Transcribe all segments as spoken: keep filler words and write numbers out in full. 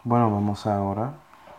Bueno, vamos a orar.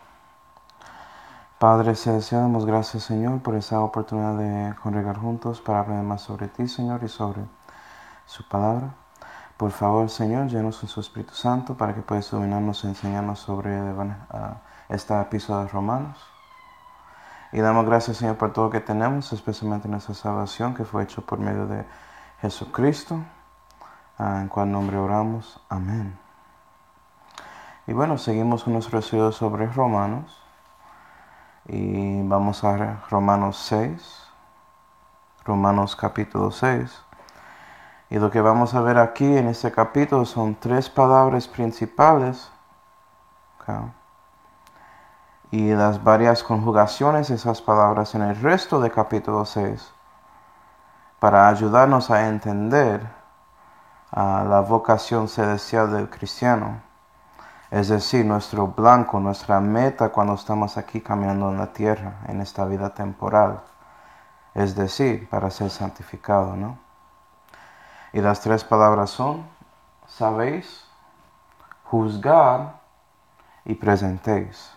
Padre Celestial, damos gracias, Señor, por esa oportunidad de congregar juntos para aprender más sobre ti, Señor, y sobre su palabra. Por favor, Señor, llenos con su Espíritu Santo para que puedas iluminarnos y enseñarnos sobre uh, esta epístola de Romanos. Y damos gracias, Señor, por todo lo que tenemos, especialmente nuestra salvación que fue hecho por medio de Jesucristo, uh, en cual nombre oramos. Amén. Y bueno, seguimos con nuestro estudio sobre Romanos. Y vamos a ver Romanos seis. Romanos capítulo seis. Y lo que vamos a ver aquí en este capítulo son tres palabras principales. Okay. Y las varias conjugaciones de esas palabras en el resto del capítulo seis. Para ayudarnos a entender uh, la vocación celestial del cristiano. Es decir, nuestro blanco, nuestra meta cuando estamos aquí caminando en la tierra, en esta vida temporal. Es decir, para ser santificado, ¿no? Y las tres palabras son, sabéis, juzgar y presentéis.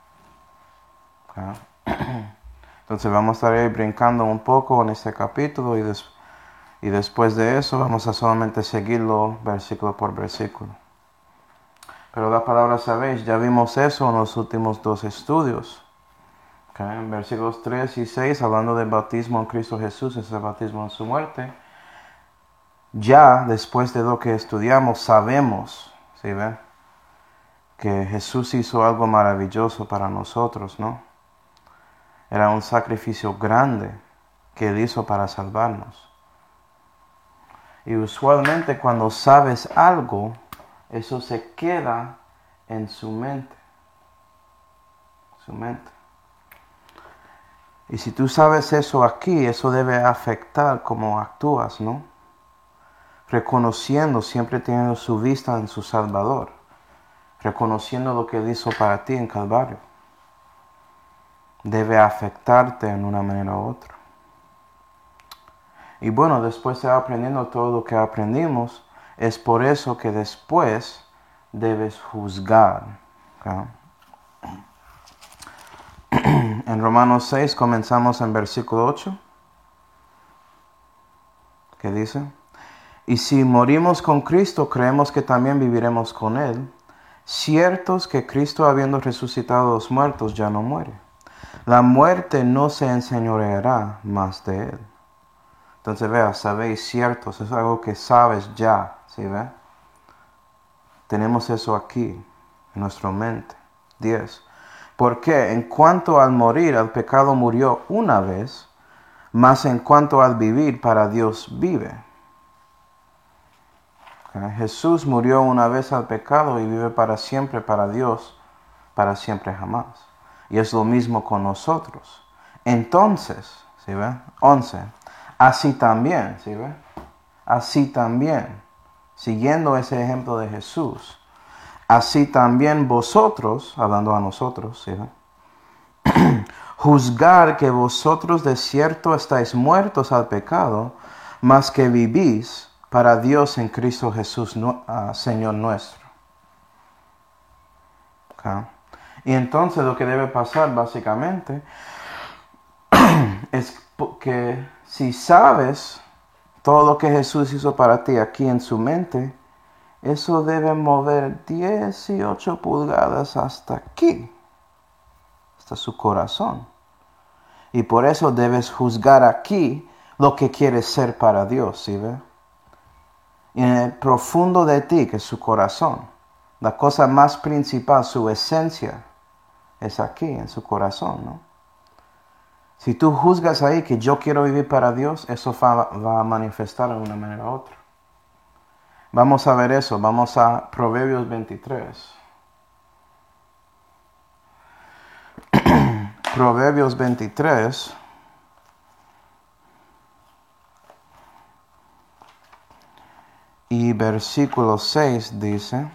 ¿Okay? Entonces vamos a estar ahí brincando un poco en este capítulo y, des- y después de eso vamos a solamente seguirlo versículo por versículo. Pero la palabra sabéis, ya vimos eso en los últimos dos estudios. Okay. En versículos tres y seis, hablando del bautismo en Cristo Jesús, ese bautismo en su muerte. Ya después de lo que estudiamos, sabemos, ¿sí ven? Que Jesús hizo algo maravilloso para nosotros, ¿no? Era un sacrificio grande que Él hizo para salvarnos. Y usualmente cuando sabes algo, eso se queda en su mente. Su mente. Y si tú sabes eso aquí, eso debe afectar cómo actúas, ¿no? Reconociendo, siempre teniendo su vista en su Salvador. Reconociendo lo que Él hizo para ti en Calvario. Debe afectarte en una manera u otra. Y bueno, después de aprendiendo todo lo que aprendimos, es por eso que después debes juzgar. ¿Okay? En Romanos seis comenzamos en versículo ocho, que dice, y si morimos con Cristo, creemos que también viviremos con Él, ciertos que Cristo, habiendo resucitado a los muertos, ya no muere. La muerte no se enseñoreará más de Él. Entonces, vea, sabéis ciertos, es algo que sabes ya, ¿sí ve? Tenemos eso aquí, en nuestra mente. diez. Porque en cuanto al morir, el pecado murió una vez, mas en cuanto al vivir, para Dios vive. ¿Okay? Jesús murió una vez al pecado y vive para siempre para Dios, para siempre jamás. Y es lo mismo con nosotros. Entonces, ¿sí ve? once. Así también, ¿sí ve? Así también, siguiendo ese ejemplo de Jesús, así también vosotros, hablando a nosotros, ¿sí ve? Juzgar que vosotros de cierto estáis muertos al pecado, mas que vivís para Dios en Cristo Jesús, uh, Señor nuestro. Okay. Y entonces lo que debe pasar básicamente es que si sabes todo lo que Jesús hizo para ti aquí en su mente, eso debe mover dieciocho pulgadas hasta aquí, hasta su corazón. Y por eso debes juzgar aquí lo que quieres ser para Dios, ¿sí ve? Y en el profundo de ti, que es su corazón, la cosa más principal, su esencia, es aquí, en su corazón, ¿no? Si tú juzgas ahí que yo quiero vivir para Dios, eso va, va a manifestar de una manera u otra. Vamos a ver eso, vamos a Proverbios veintitrés. Proverbios veintitrés. Y versículo seis dice,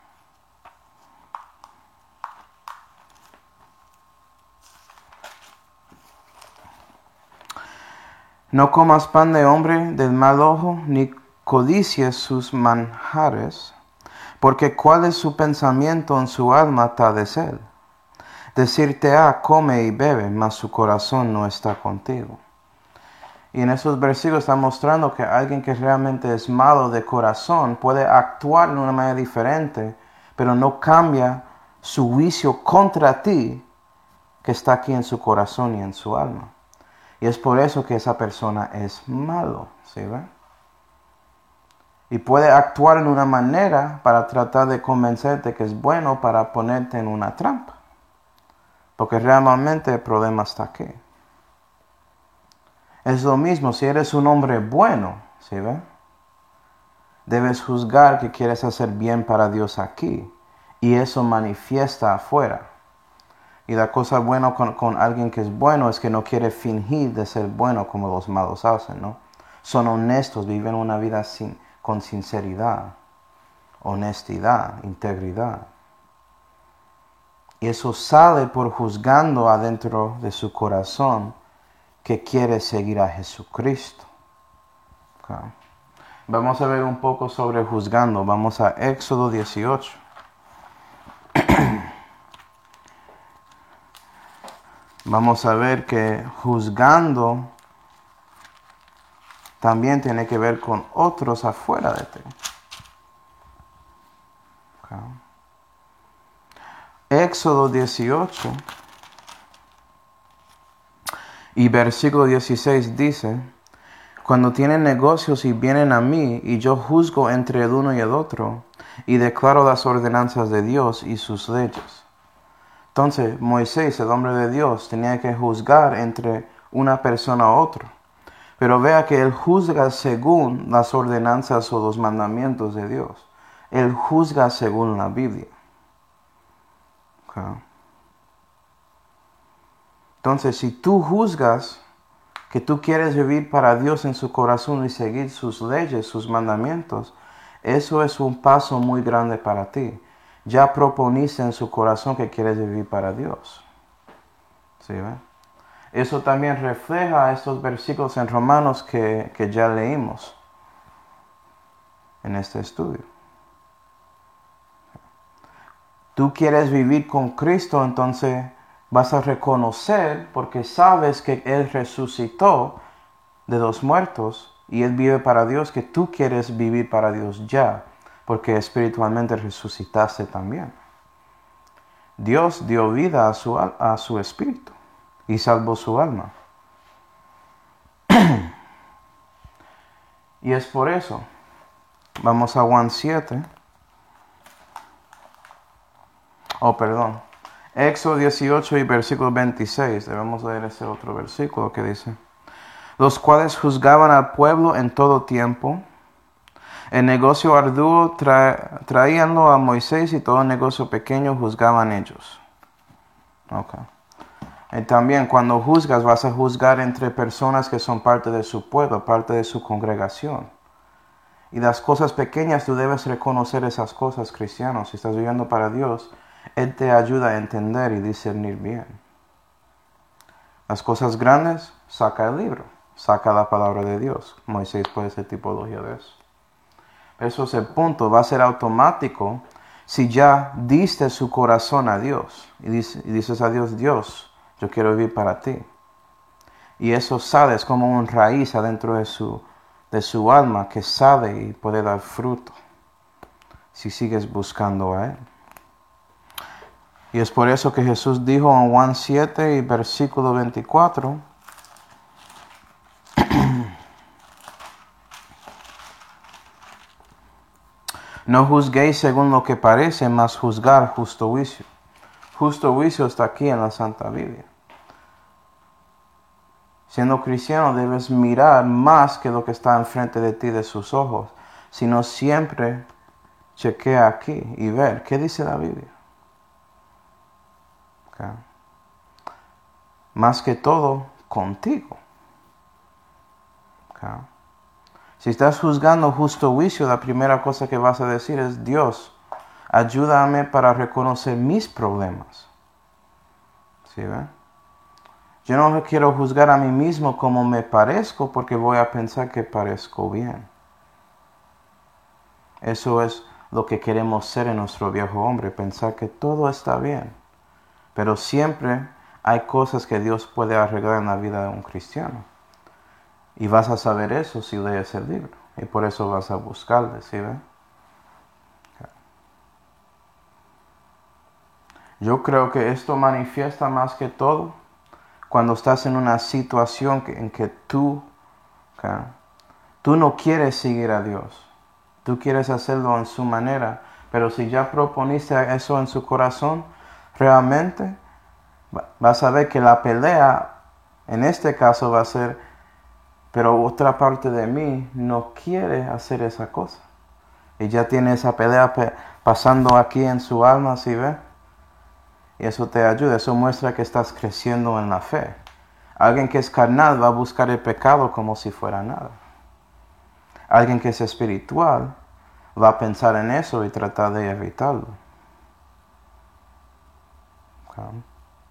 no comas pan de hombre del mal ojo, ni codicies sus manjares, Porque cuál es su pensamiento en su alma tal es él. Decirte A, come y bebe, mas su corazón no está contigo. Y en esos versículos está mostrando que alguien que realmente es malo de corazón puede actuar de una manera diferente, pero no cambia su juicio contra ti que está aquí en su corazón y en su alma. Y es por eso que esa persona es malo, ¿sí ve? Y puede actuar en una manera para tratar de convencerte que es bueno para ponerte en una trampa. Porque realmente el problema está aquí. Es lo mismo si eres un hombre bueno, ¿sí ve? Debes juzgar que quieres hacer bien para Dios aquí. Y eso manifiesta afuera. Y la cosa buena con, con alguien que es bueno es que no quiere fingir de ser bueno como los malos hacen, ¿no? Son honestos, viven una vida sin, con sinceridad, honestidad, integridad. Y eso sale por juzgando adentro de su corazón que quiere seguir a Jesucristo. Okay. Vamos a ver un poco sobre juzgando. Vamos a Éxodo dieciocho. Vamos a ver que juzgando también tiene que ver con otros afuera de ti. Okay. Éxodo dieciocho y versículo dieciséis dice: cuando tienen negocios y vienen a mí, y yo juzgo entre el uno y el otro, y declaro las ordenanzas de Dios y sus leyes. Entonces Moisés, el hombre de Dios, tenía que juzgar entre una persona a otra. Pero vea que él juzga según las ordenanzas o los mandamientos de Dios. Él juzga según la Biblia. Okay. Entonces, si tú juzgas que tú quieres vivir para Dios en su corazón y seguir sus leyes, sus mandamientos, eso es un paso muy grande para ti. Ya proponiste en su corazón que quieres vivir para Dios. ¿Sí, ve? Eso también refleja estos versículos en Romanos que, que ya leímos en este estudio. Tú quieres vivir con Cristo, entonces vas a reconocer, porque sabes que Él resucitó de los muertos y Él vive para Dios, que tú quieres vivir para Dios ya, porque espiritualmente resucitaste también. Dios dio vida a su, a su espíritu y salvó su alma. Y es por eso, vamos a Juan siete. Oh, perdón. Éxodo dieciocho y versículo veintiséis. Debemos leer ese otro versículo que dice: los cuales juzgaban al pueblo en todo tiempo. El negocio arduo tra traíanlo a Moisés, y todo negocio pequeño juzgaban ellos. Okay. Y también cuando juzgas, vas a juzgar entre personas que son parte de su pueblo, parte de su congregación. Y las cosas pequeñas, tú debes reconocer esas cosas, cristianos. Si estás viviendo para Dios, Él te ayuda a entender y discernir bien. Las cosas grandes, saca el libro, saca la palabra de Dios. Moisés puede ser tipología de eso. Eso es el punto, va a ser automático si ya diste su corazón a Dios. Y dices, y dices a Dios: Dios, yo quiero vivir para ti. Y eso sale, es como una raíz adentro de su, de su alma que sale y puede dar fruto si sigues buscando a Él. Y es por eso que Jesús dijo en Juan siete y versículo veinticuatro: no juzguéis según lo que parece, mas juzgar justo juicio. Justo juicio está aquí en la Santa Biblia. Siendo cristiano debes mirar más que lo que está enfrente de ti de sus ojos, sino siempre chequea aquí y ver qué dice la Biblia. Okay. Más que todo, contigo. Okay. Si estás juzgando justo juicio, la primera cosa que vas a decir es: Dios, ayúdame para reconocer mis problemas. ¿Sí ve? Yo no quiero juzgar a mí mismo como me parezco, porque voy a pensar que parezco bien. Eso es lo que queremos ser en nuestro viejo hombre, pensar que todo está bien. Pero siempre hay cosas que Dios puede arreglar en la vida de un cristiano. Y vas a saber eso si lees el libro. Y por eso vas a buscarle, ¿sí ven? Yo creo que esto manifiesta más que todo cuando estás en una situación que, en que tú, okay, tú no quieres seguir a Dios. Tú quieres hacerlo en su manera. Pero si ya proponiste eso en su corazón, realmente vas a ver que la pelea, en este caso, va a ser, pero otra parte de mí no quiere hacer esa cosa. Y ya tiene esa pelea pe- pasando aquí en su alma, ¿sí ve? Y eso te ayuda, eso muestra que estás creciendo en la fe. Alguien que es carnal va a buscar el pecado como si fuera nada. Alguien que es espiritual va a pensar en eso y tratar de evitarlo. Okay.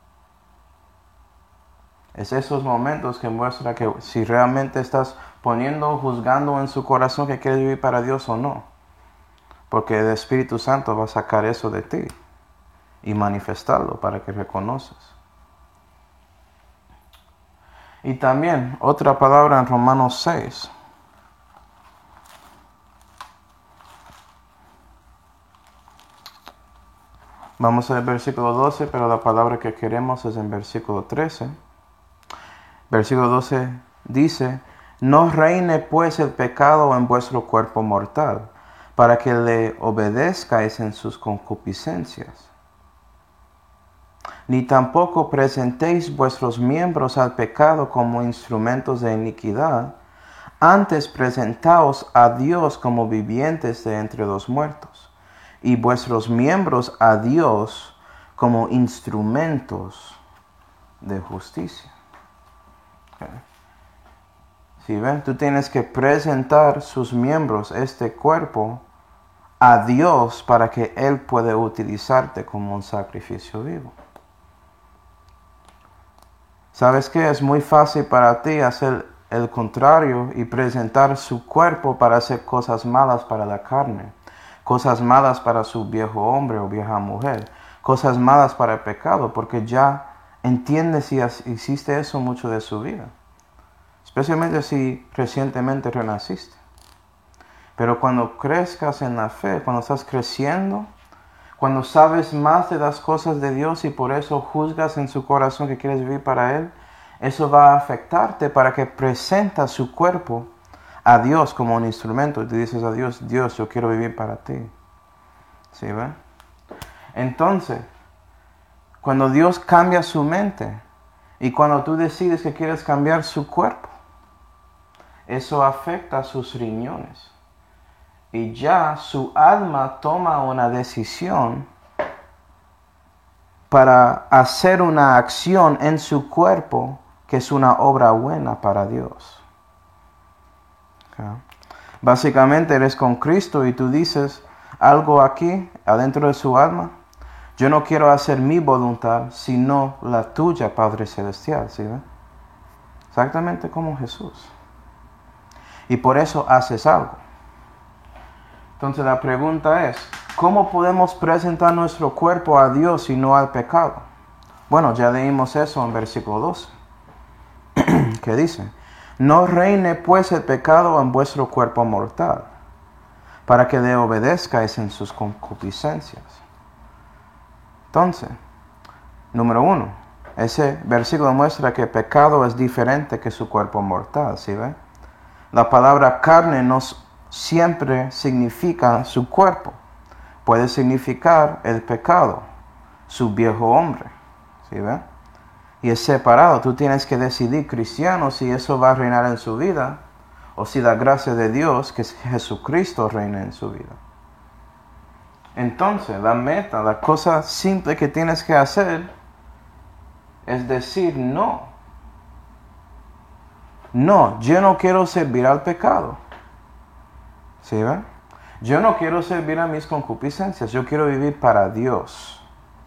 Es esos momentos que muestra que si realmente estás poniendo, juzgando en su corazón que quieres vivir para Dios o no. Porque el Espíritu Santo va a sacar eso de ti y manifestarlo para que reconoces. Y también otra palabra en Romanos seis. Vamos al versículo doce, pero la palabra que queremos es en versículo trece. Versículo doce dice: no reine pues el pecado en vuestro cuerpo mortal, para que le obedezcáis en sus concupiscencias. Ni tampoco presentéis vuestros miembros al pecado como instrumentos de iniquidad, antes presentaos a Dios como vivientes de entre los muertos, y vuestros miembros a Dios como instrumentos de justicia. Okay. Si ven, tú tienes que presentar sus miembros, este cuerpo, a Dios para que Él pueda utilizarte como un sacrificio vivo. ¿Sabes qué? Es muy fácil para ti hacer el contrario y presentar su cuerpo para hacer cosas malas para la carne, cosas malas para su viejo hombre o vieja mujer, cosas malas para el pecado, porque ya entiendes y hiciste eso mucho de su vida, especialmente si recientemente renaciste. Pero cuando crezcas en la fe, cuando estás creciendo, cuando sabes más de las cosas de Dios y por eso juzgas en su corazón que quieres vivir para Él, eso va a afectarte para que presentas su cuerpo a Dios como un instrumento. Y te dices a Dios: Dios, yo quiero vivir para ti. ¿Sí ven? Entonces, cuando Dios cambia su mente y cuando tú decides que quieres cambiar su cuerpo, eso afecta a sus riñones. Y ya su alma toma una decisión para hacer una acción en su cuerpo que es una obra buena para Dios. Okay. Básicamente eres con Cristo y tú dices algo aquí, adentro de su alma: yo no quiero hacer mi voluntad, sino la tuya, Padre Celestial. ¿Sí ve? Exactamente como Jesús. Y por eso haces algo. Entonces la pregunta es: ¿cómo podemos presentar nuestro cuerpo a Dios y no al pecado? Bueno, ya leímos eso en versículo doce. ¿Qué dice? No reine pues el pecado en vuestro cuerpo mortal, para que le obedezcáis en sus concupiscencias. Entonces, número uno, ese versículo muestra que el pecado es diferente que su cuerpo mortal, ¿sí ve? La palabra carne nos siempre significa su cuerpo. Puede significar el pecado, su viejo hombre. ¿Sí ve? Y es separado. Tú tienes que decidir, cristiano, si eso va a reinar en su vida o si la gracia de Dios, que es Jesucristo, reina en su vida. Entonces, la meta, la cosa simple que tienes que hacer es decir no. No, yo no quiero servir al pecado. ¿Sí ven? Yo no quiero servir a mis concupiscencias. Yo quiero vivir para Dios.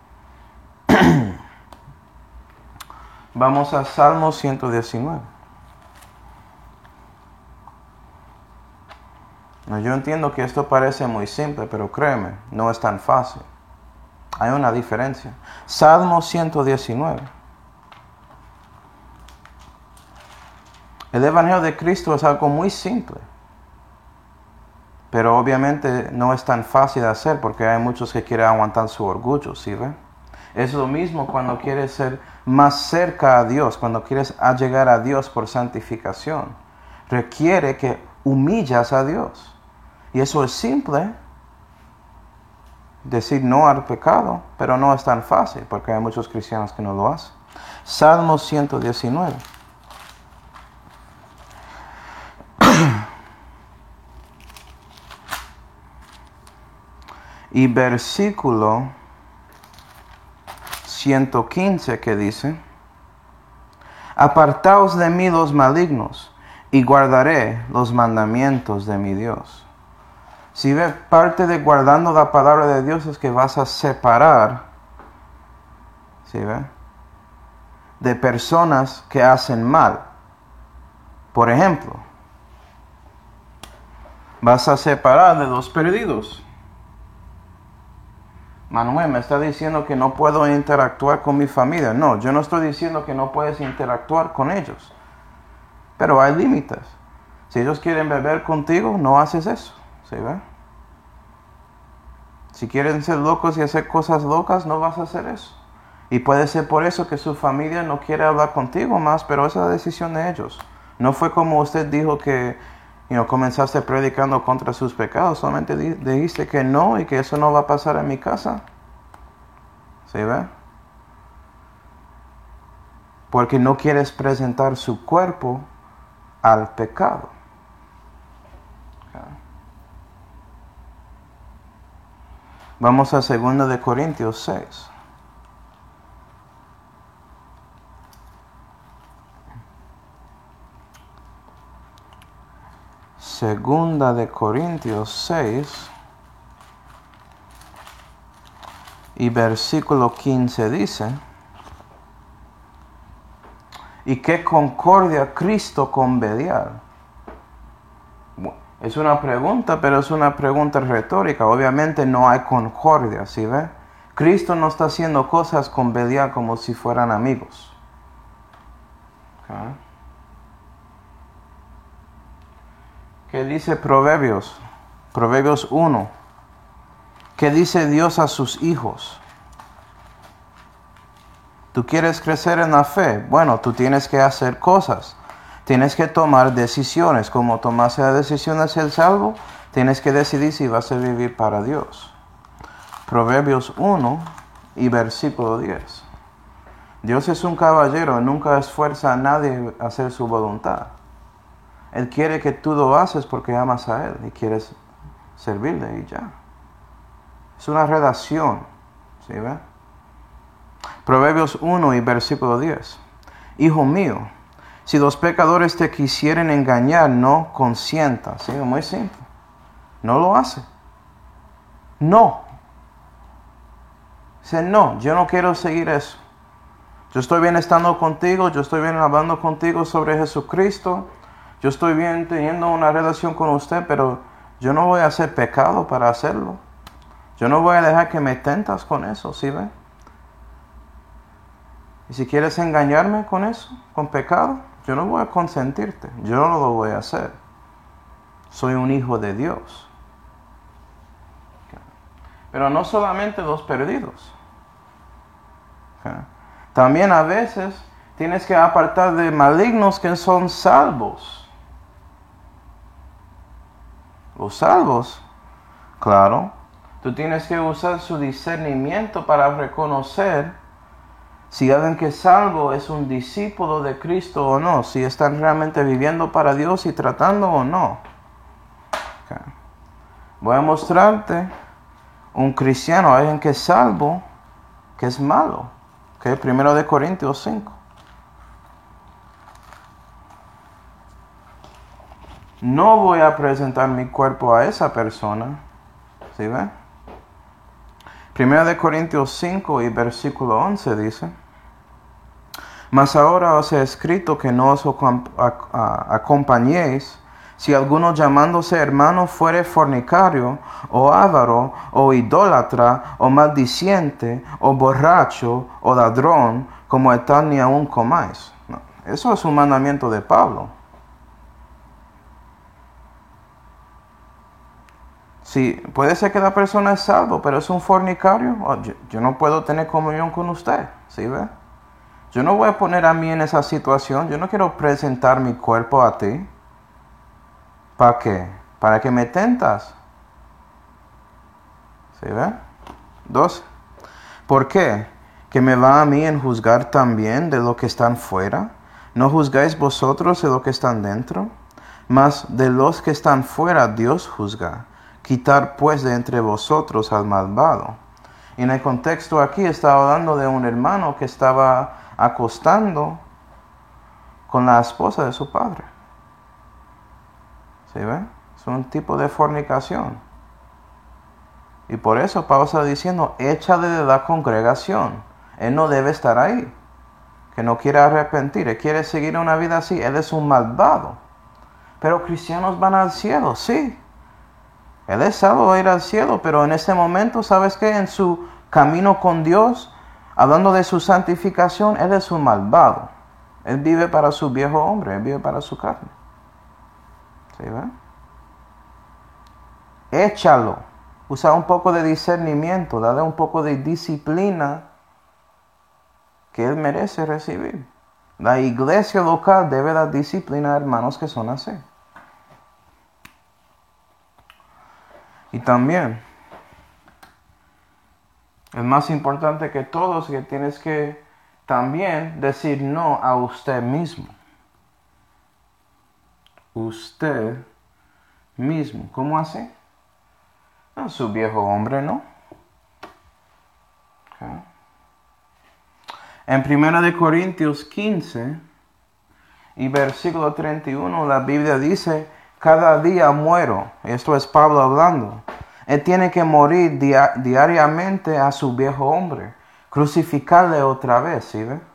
Vamos a Salmo ciento diecinueve. Yo entiendo que esto parece muy simple, pero créeme, no es tan fácil. Hay una diferencia. Salmo ciento diecinueve. El Evangelio de Cristo es algo muy simple, pero obviamente no es tan fácil de hacer porque hay muchos que quieren aguantar su orgullo, ¿sí ve? Es lo mismo cuando quieres ser más cerca a Dios, cuando quieres llegar a Dios por santificación. Requiere que humillas a Dios. Y eso es simple, decir no al pecado, pero no es tan fácil porque hay muchos cristianos que no lo hacen. Salmo ciento diecinueve. Y versículo ciento quince que dice: apartaos de mí los malignos, y guardaré los mandamientos de mi Dios. Si ve, parte de guardando la palabra de Dios es que vas a separar, ¿sí ve?, de personas que hacen mal. Por ejemplo, vas a separar de los perdidos. Manuel, me está diciendo que no puedo interactuar con mi familia. No, yo no estoy diciendo que no puedes interactuar con ellos. Pero hay límites. Si ellos quieren beber contigo, no haces eso. ¿Sí ve? Si quieren ser locos y hacer cosas locas, no vas a hacer eso. Y puede ser por eso que su familia no quiere hablar contigo más, pero esa es la decisión de ellos. No fue como usted dijo que you know, comenzaste predicando contra sus pecados, solamente di dijiste que no y que eso no va a pasar en mi casa. ¿Sí ve? Porque no quieres presentar su cuerpo al pecado. Okay. Vamos a segunda de Corintios seis. Segunda de Corintios seis y versículo quince dice: ¿y qué concordia Cristo con Belial? Bueno, es una pregunta, pero es una pregunta retórica. Obviamente no hay concordia, ¿sí ve? Cristo no está haciendo cosas con Belial como si fueran amigos. Okay. ¿Qué dice Proverbios? Proverbios uno. ¿Qué dice Dios a sus hijos? ¿Tú quieres crecer en la fe? Bueno, tú tienes que hacer cosas. Tienes que tomar decisiones. Como tomaste la decisión de ser salvo, tienes que decidir si vas a vivir para Dios. Proverbios uno y versículo diez. Dios es un caballero y nunca esfuerza a nadie a hacer su voluntad. Él quiere que tú lo haces porque amas a Él y quieres servirle y ya. Es una relación, ¿sí ve? Proverbios uno y versículo diez. Hijo mío, si los pecadores te quisieren engañar, no consientas. ¿Sí? Muy simple. No lo hace. No. Dice, no, yo no quiero seguir eso. Yo estoy bien estando contigo, yo estoy bien hablando contigo sobre Jesucristo. Yo estoy bien teniendo una relación con usted, pero yo no voy a hacer pecado para hacerlo. Yo no voy a dejar que me tentas con eso, ¿sí ve? Y si quieres engañarme con eso, con pecado, yo no voy a consentirte. Yo no lo voy a hacer. Soy un hijo de Dios. Pero no solamente los perdidos. También a veces tienes que apartar de malignos que son salvos. Los salvos, claro, tú tienes que usar su discernimiento para reconocer si alguien que es salvo es un discípulo de Cristo o no, si están realmente viviendo para Dios y tratando o no. Okay. Voy a mostrarte un cristiano, alguien que es salvo, que es malo. Okay. Primero de Corintios cinco. No voy a presentar mi cuerpo a esa persona. ¿Sí ve? Primero de Corintios cinco y versículo once dice: mas ahora os he escrito que no os acompañéis Si alguno llamándose hermano fuere fornicario, o avaro, o idólatra, o maldiciente, o borracho, o ladrón, como el tal ni aun comáis. No, eso es un mandamiento de Pablo. Sí, puede ser que la persona es salvo, pero es un fornicario. Oh, yo, yo no puedo tener comunión con usted, ¿sí ve? Yo no voy a poner a mí en esa situación. Yo no quiero presentar mi cuerpo a ti. ¿Para qué? Para que me tentas. ¿Sí ve? Dos. ¿Por qué? ¿Que me va a mí en juzgar también de lo que están fuera? ¿No juzgáis vosotros de lo que están dentro? Mas de los que están fuera Dios juzga. Quitar pues de entre vosotros al malvado. Y en el contexto aquí está hablando de un hermano que estaba acostando con la esposa de su padre. ¿Sí ve? Es un tipo de fornicación. Y por eso Pablo está diciendo, échale de la congregación. Él no debe estar ahí. Que no quiere arrepentir. Él quiere seguir una vida así. Él es un malvado. Pero cristianos van al cielo, sí. Él es salvo a ir al cielo, pero en este momento, ¿sabes qué? En su camino con Dios, hablando de su santificación, Él es un malvado. Él vive para su viejo hombre, Él vive para su carne. ¿Sí ve? Échalo. Usa un poco de discernimiento, dale un poco de disciplina que Él merece recibir. La iglesia local debe dar disciplina a hermanos que son así. Y también, el más importante que todos, que tienes que también decir no a usted mismo. Usted mismo. ¿Cómo así? A su viejo hombre, ¿no? Okay. En primera de Corintios quince y versículo treinta y uno, la Biblia dice, cada día muero. Esto es Pablo hablando. Él tiene que morir dia- diariamente a su viejo hombre. Crucificarle otra vez, ¿sí ve?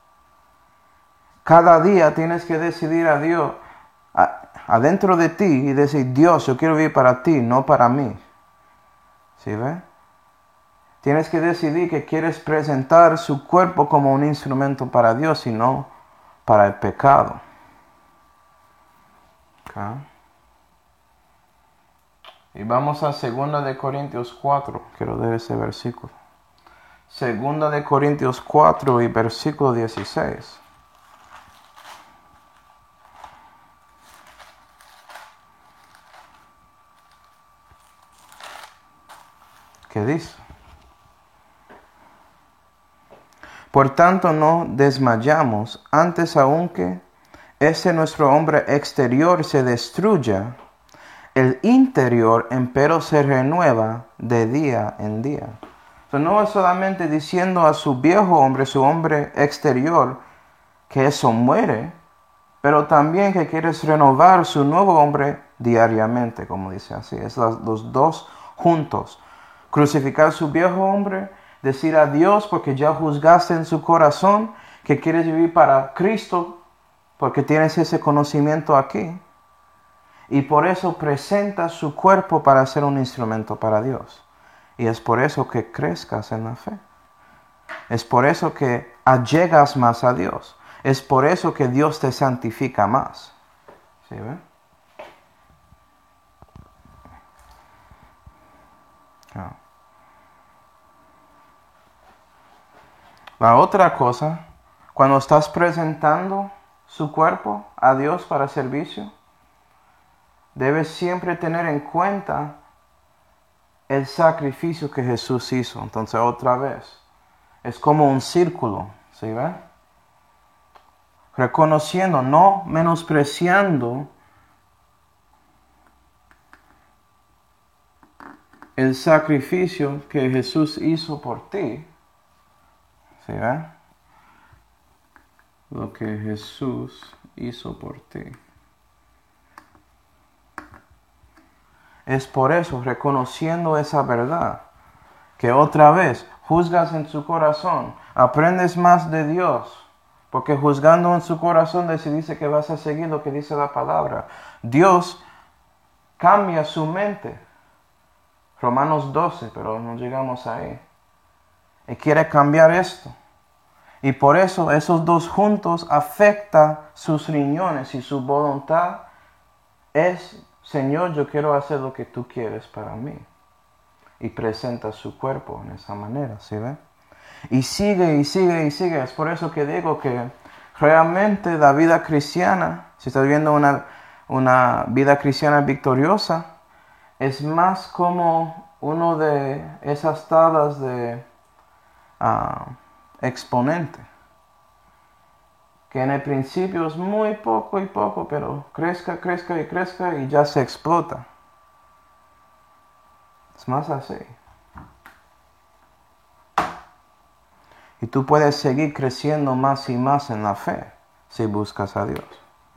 Cada día tienes que decidir a Dios, a, adentro de ti, y decir, Dios, yo quiero vivir para ti, no para mí. ¿Sí ve? Tienes que decidir que quieres presentar su cuerpo como un instrumento para Dios y no para el pecado. Okay. Y vamos a segunda de Corintios cuatro. Quiero leer ese versículo. segunda de Corintios cuatro y versículo dieciséis. ¿Qué dice? Por tanto no desmayamos, antes aunque ese nuestro hombre exterior se destruya, el interior empero se renueva de día en día. So, no es solamente diciendo a su viejo hombre, su hombre exterior, que eso muere, pero también que quieres renovar su nuevo hombre diariamente, como dice así. Es los, los dos juntos. Crucificar su viejo hombre, decir a Dios porque ya juzgaste en su corazón que quieres vivir para Cristo porque tienes ese conocimiento aquí. Y por eso presenta su cuerpo para ser un instrumento para Dios. Y es por eso que crezcas en la fe. Es por eso que allegas más a Dios. Es por eso que Dios te santifica más. ¿Sí ve? Ah. La otra cosa, cuando estás presentando su cuerpo a Dios para servicio, debes siempre tener en cuenta el sacrificio que Jesús hizo. Entonces, otra vez, es como un círculo, ¿sí ve? Reconociendo, no menospreciando el sacrificio que Jesús hizo por ti. ¿Sí ve? Lo que Jesús hizo por ti. Es por eso, reconociendo esa verdad, que otra vez juzgas en su corazón, aprendes más de Dios, porque juzgando en su corazón decidiste que vas a seguir lo que dice la palabra. Dios cambia su mente. Romanos doce, pero no llegamos ahí. Y quiere cambiar esto. Y por eso esos dos juntos afectan sus riñones y su voluntad es, Señor, yo quiero hacer lo que tú quieres para mí. Y presenta su cuerpo en esa manera, ¿sí ve? Y sigue y sigue y sigue. Es por eso que digo que realmente la vida cristiana, si estás viendo una, una vida cristiana victoriosa, es más como uno de esas tablas de uh, exponente. Que en el principio es muy poco y poco, pero crezca, crezca y crezca y ya se explota. Es más así. Y tú puedes seguir creciendo más y más en la fe si buscas a Dios.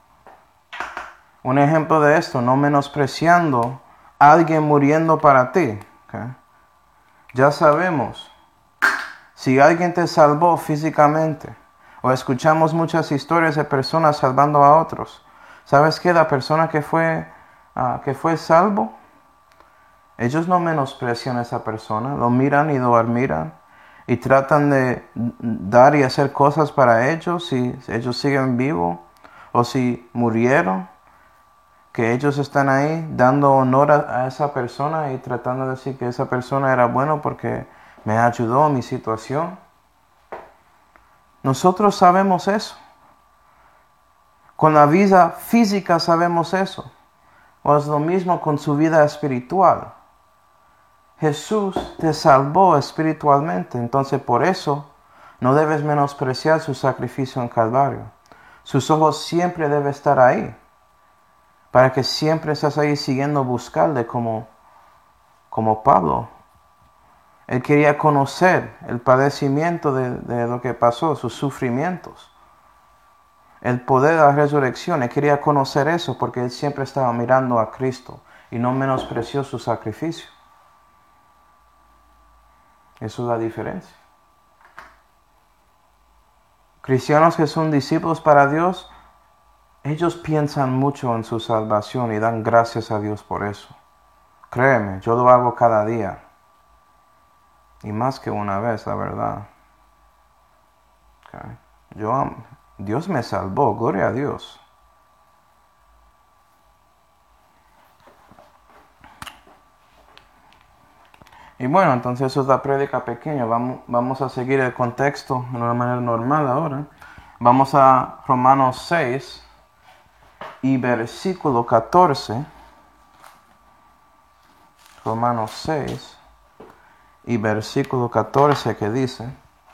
Un ejemplo de esto, no menospreciando a alguien muriendo para ti. ¿Okay? Ya sabemos, si alguien te salvó físicamente, o escuchamos muchas historias de personas salvando a otros, ¿sabes qué? La persona que fue, uh, que fue salvo, ellos no menosprecian a esa persona, lo miran y lo admiran. Y tratan de dar y hacer cosas para ellos, si ellos siguen vivos o si murieron, que ellos están ahí dando honor a, a esa persona y tratando de decir que esa persona era bueno porque me ayudó en mi situación. Nosotros sabemos eso. Con la vida física sabemos eso. O es lo mismo con su vida espiritual. Jesús te salvó espiritualmente, entonces por eso no debes menospreciar su sacrificio en Calvario. Sus ojos siempre deben estar ahí, para que siempre estés ahí siguiendo buscarle como, como Pablo. Él quería conocer el padecimiento de, de lo que pasó, sus sufrimientos, el poder de la resurrección. Él quería conocer eso porque él siempre estaba mirando a Cristo y no menospreció su sacrificio. Eso es la diferencia. Cristianos que son discípulos para Dios, ellos piensan mucho en su salvación y dan gracias a Dios por eso. Créeme, yo lo hago cada día. Y más que una vez, la verdad. Okay. Yo, Dios me salvó, gloria a Dios. Y bueno, entonces eso es la prédica pequeña. Vamos, vamos a seguir el contexto de una manera normal ahora. Vamos a Romanos seis y versículo catorce. Romanos seis y versículo catorce que dice: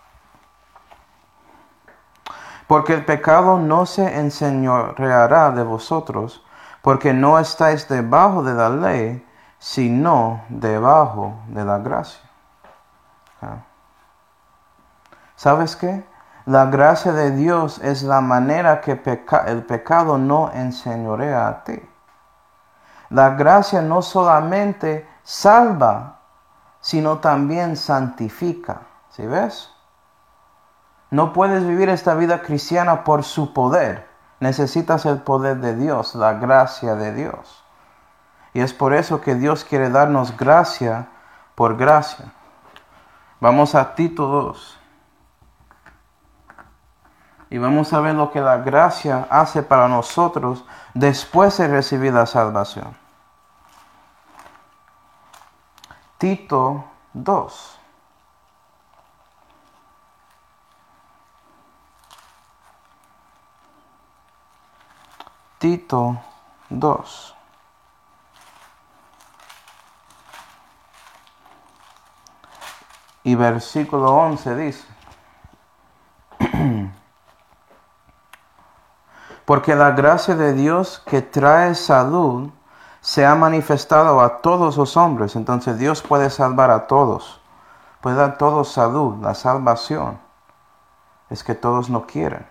porque el pecado no se enseñoreará de vosotros, porque no estáis debajo de la ley, sino debajo de la gracia. Okay. ¿Sabes qué? La gracia de Dios es la manera que peca- el pecado no enseñorea a ti. La gracia no solamente salva, sino también santifica. ¿Sí ves? No puedes vivir esta vida cristiana por su poder. Necesitas el poder de Dios, la gracia de Dios. Y es por eso que Dios quiere darnos gracia por gracia. Vamos a Tito dos. Y vamos a ver lo que la gracia hace para nosotros después de recibir la salvación. Tito dos. Tito dos. Y versículo once dice: porque la gracia de Dios que trae salud se ha manifestado a todos los hombres. Entonces Dios puede salvar a todos. Puede dar a todos salud. La salvación es que todos no quieren.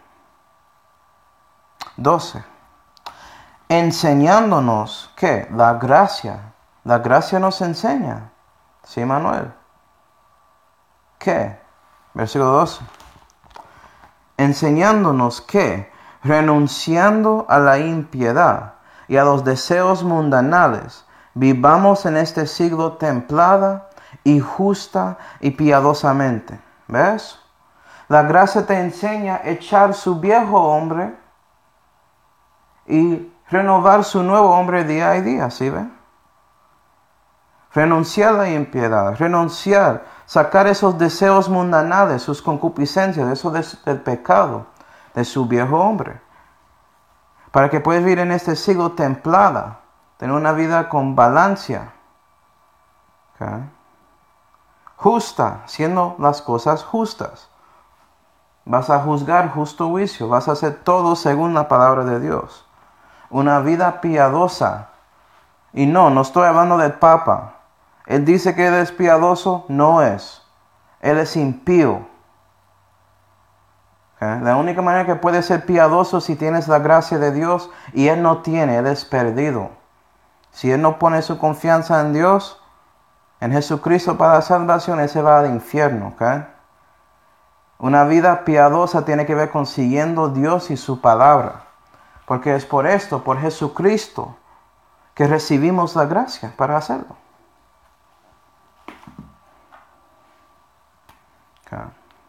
doce. Enseñándonos que la gracia, la gracia nos enseña. ¿Sí, Manuel? ¿Qué? Versículo doce. Enseñándonos que, renunciando a la impiedad y a los deseos mundanales, vivamos en este siglo templada y justa y piadosamente. ¿Ves? La gracia te enseña a echar su viejo hombre y renovar su nuevo hombre día a día, ¿sí ven? Renunciar a la impiedad, renunciar, sacar esos deseos mundanales, sus concupiscencias, eso de, del pecado, de su viejo hombre. Para que puedas vivir en este siglo templada, tener una vida con balancia, ¿okay? Justa, haciendo las cosas justas. Vas a juzgar justo juicio, vas a hacer todo según la palabra de Dios. Una vida piadosa. Y no, no estoy hablando del Papa. Él dice que él es piadoso, no es. Él es impío. ¿Okay? La única manera que puedes ser piadoso si tienes la gracia de Dios y él no tiene, él es perdido. Si él no pone su confianza en Dios, en Jesucristo para la salvación, él se va al infierno. ¿Okay? Una vida piadosa tiene que ver con siguiendo Dios y su palabra. Porque es por esto, por Jesucristo, que recibimos la gracia para hacerlo. Okay.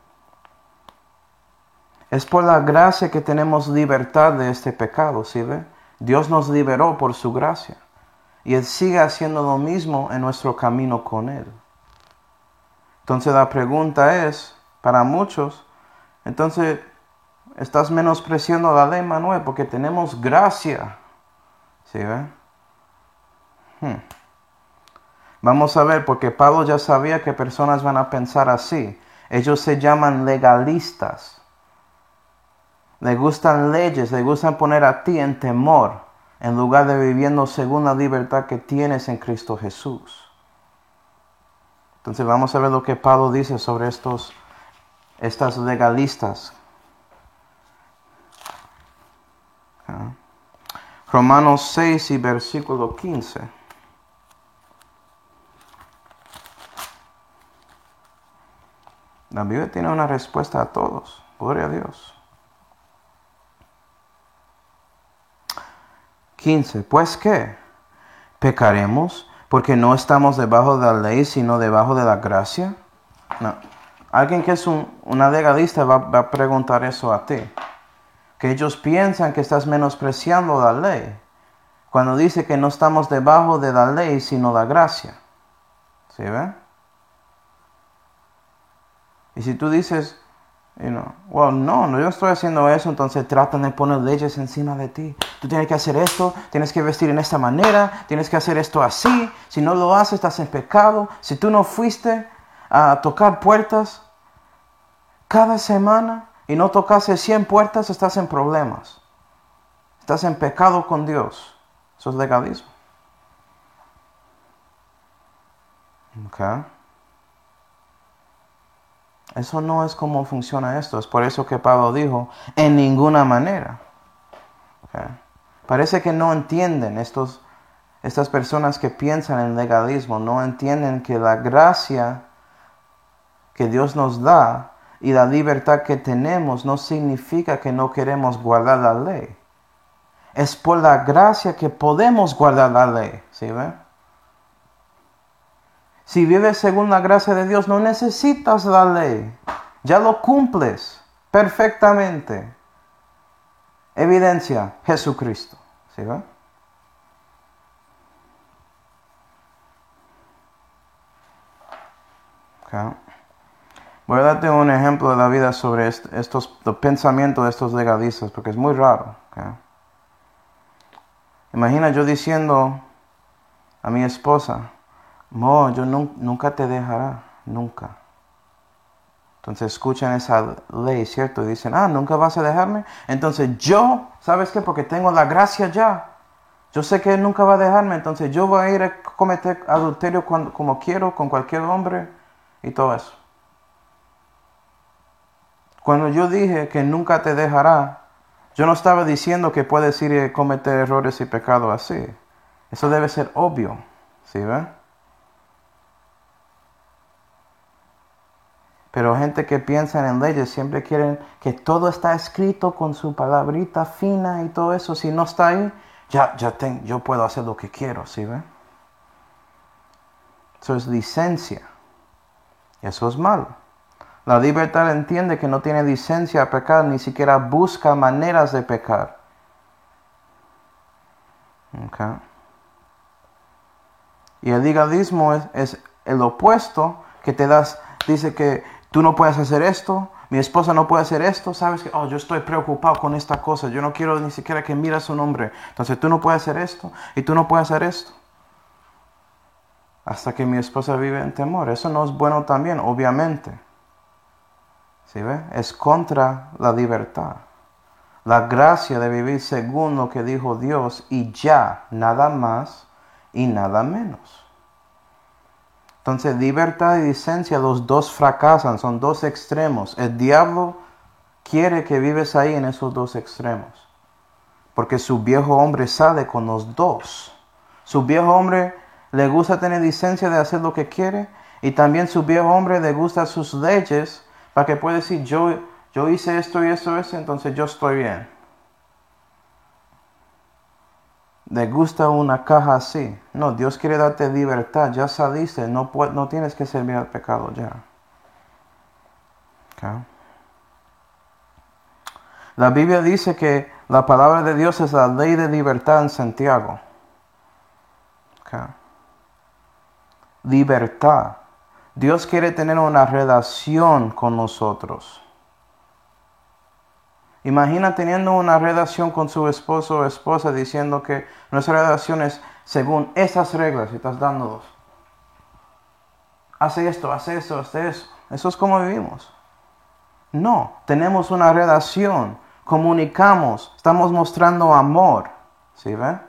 Es por la gracia que tenemos libertad de este pecado, ¿sí ve? Dios nos liberó por su gracia. Y Él sigue haciendo lo mismo en nuestro camino con Él. Entonces la pregunta es, para muchos, entonces, ¿estás menospreciando la ley, Manuel? Porque tenemos gracia. ¿Sí ve? Hmm. Vamos a ver, porque Pablo ya sabía que personas van a pensar así. Ellos se llaman legalistas. Les gustan leyes, les gustan poner a ti en temor, en lugar de viviendo según la libertad que tienes en Cristo Jesús. Entonces vamos a ver lo que Pablo dice sobre estos, estas legalistas. Okay. Romanos seis y versículo quince. La Biblia tiene una respuesta a todos. Gloria a Dios. quince. ¿Pues qué? ¿Pecaremos porque no estamos debajo de la ley, sino debajo de la gracia? No. Alguien que es un, una legalista va, va a preguntar eso a ti. Que ellos piensan que estás menospreciando la ley. Cuando dice que no estamos debajo de la ley, sino la gracia. ¿Sí ven? Y si tú dices, you know, well, no, no, yo estoy haciendo eso, entonces tratan de poner leyes encima de ti. Tú tienes que hacer esto, tienes que vestir en esta manera, tienes que hacer esto así. Si no lo haces, estás en pecado. Si tú no fuiste a tocar puertas cada semana y no tocaste cien puertas, estás en problemas. Estás en pecado con Dios. Eso es legalismo. Okay. Eso no es como funciona esto. Es por eso que Pablo dijo, en ninguna manera. Okay. Parece que no entienden estos, estas personas que piensan en legalismo. No entienden que la gracia que Dios nos da y la libertad que tenemos no significa que no queremos guardar la ley. Es por la gracia que podemos guardar la ley. ¿Sí ven? Si vives según la gracia de Dios, no necesitas la ley. Ya lo cumples perfectamente. Evidencia, Jesucristo. ¿Sí va? Okay. Voy a darte un ejemplo de la vida sobre est estos los pensamientos de estos legalistas, porque es muy raro. Okay. Imagina yo diciendo a mi esposa, no, yo nu nunca te dejará, nunca. Entonces escuchan esa ley, ¿cierto? Y dicen, ah, ¿nunca vas a dejarme? Entonces yo, ¿sabes qué? Porque tengo la gracia ya. Yo sé que él nunca va a dejarme, entonces yo voy a ir a cometer adulterio cuando, como quiero, con cualquier hombre y todo eso. Cuando yo dije que nunca te dejará, yo no estaba diciendo que puedes ir a cometer errores y pecados así. Eso debe ser obvio, ¿sí ven? Pero gente que piensa en leyes siempre quieren que todo está escrito con su palabrita fina y todo eso. Si no está ahí, ya, ya ten, yo puedo hacer lo que quiero, ¿sí ve? Eso es licencia. Y eso es malo. La libertad entiende que no tiene licencia a pecar, ni siquiera busca maneras de pecar. Okay. Y el legalismo es, es el opuesto, que te das, dice que tú no puedes hacer esto, mi esposa no puede hacer esto, sabes que, oh, yo estoy preocupado con esta cosa, yo no quiero ni siquiera que mire a su nombre, entonces tú no puedes hacer esto y tú no puedes hacer esto. Hasta que mi esposa vive en temor. Eso no es bueno también, obviamente. ¿Sí ve? Es contra la libertad. La gracia de vivir según lo que dijo Dios y ya, nada más y nada menos. Entonces, libertad y licencia, los dos fracasan, son dos extremos. El diablo quiere que vives ahí en esos dos extremos. Porque su viejo hombre sale con los dos. Su viejo hombre le gusta tener licencia de hacer lo que quiere y también su viejo hombre le gusta sus leyes para que pueda decir, yo, yo hice esto y esto y esto, entonces yo estoy bien. Le gusta una caja así. No, Dios quiere darte libertad, ya saliste, no, no tienes que servir al pecado ya. Okay. La Biblia dice que la palabra de Dios es la ley de libertad en Santiago. Okay. Libertad. Dios quiere tener una relación con nosotros. Imagina teniendo una relación con su esposo o esposa diciendo que nuestra relación es según esas reglas y estás dándolos. Hace esto, hace esto, hace eso. Eso es como vivimos. No, tenemos una relación, comunicamos, estamos mostrando amor. ¿Sí ven?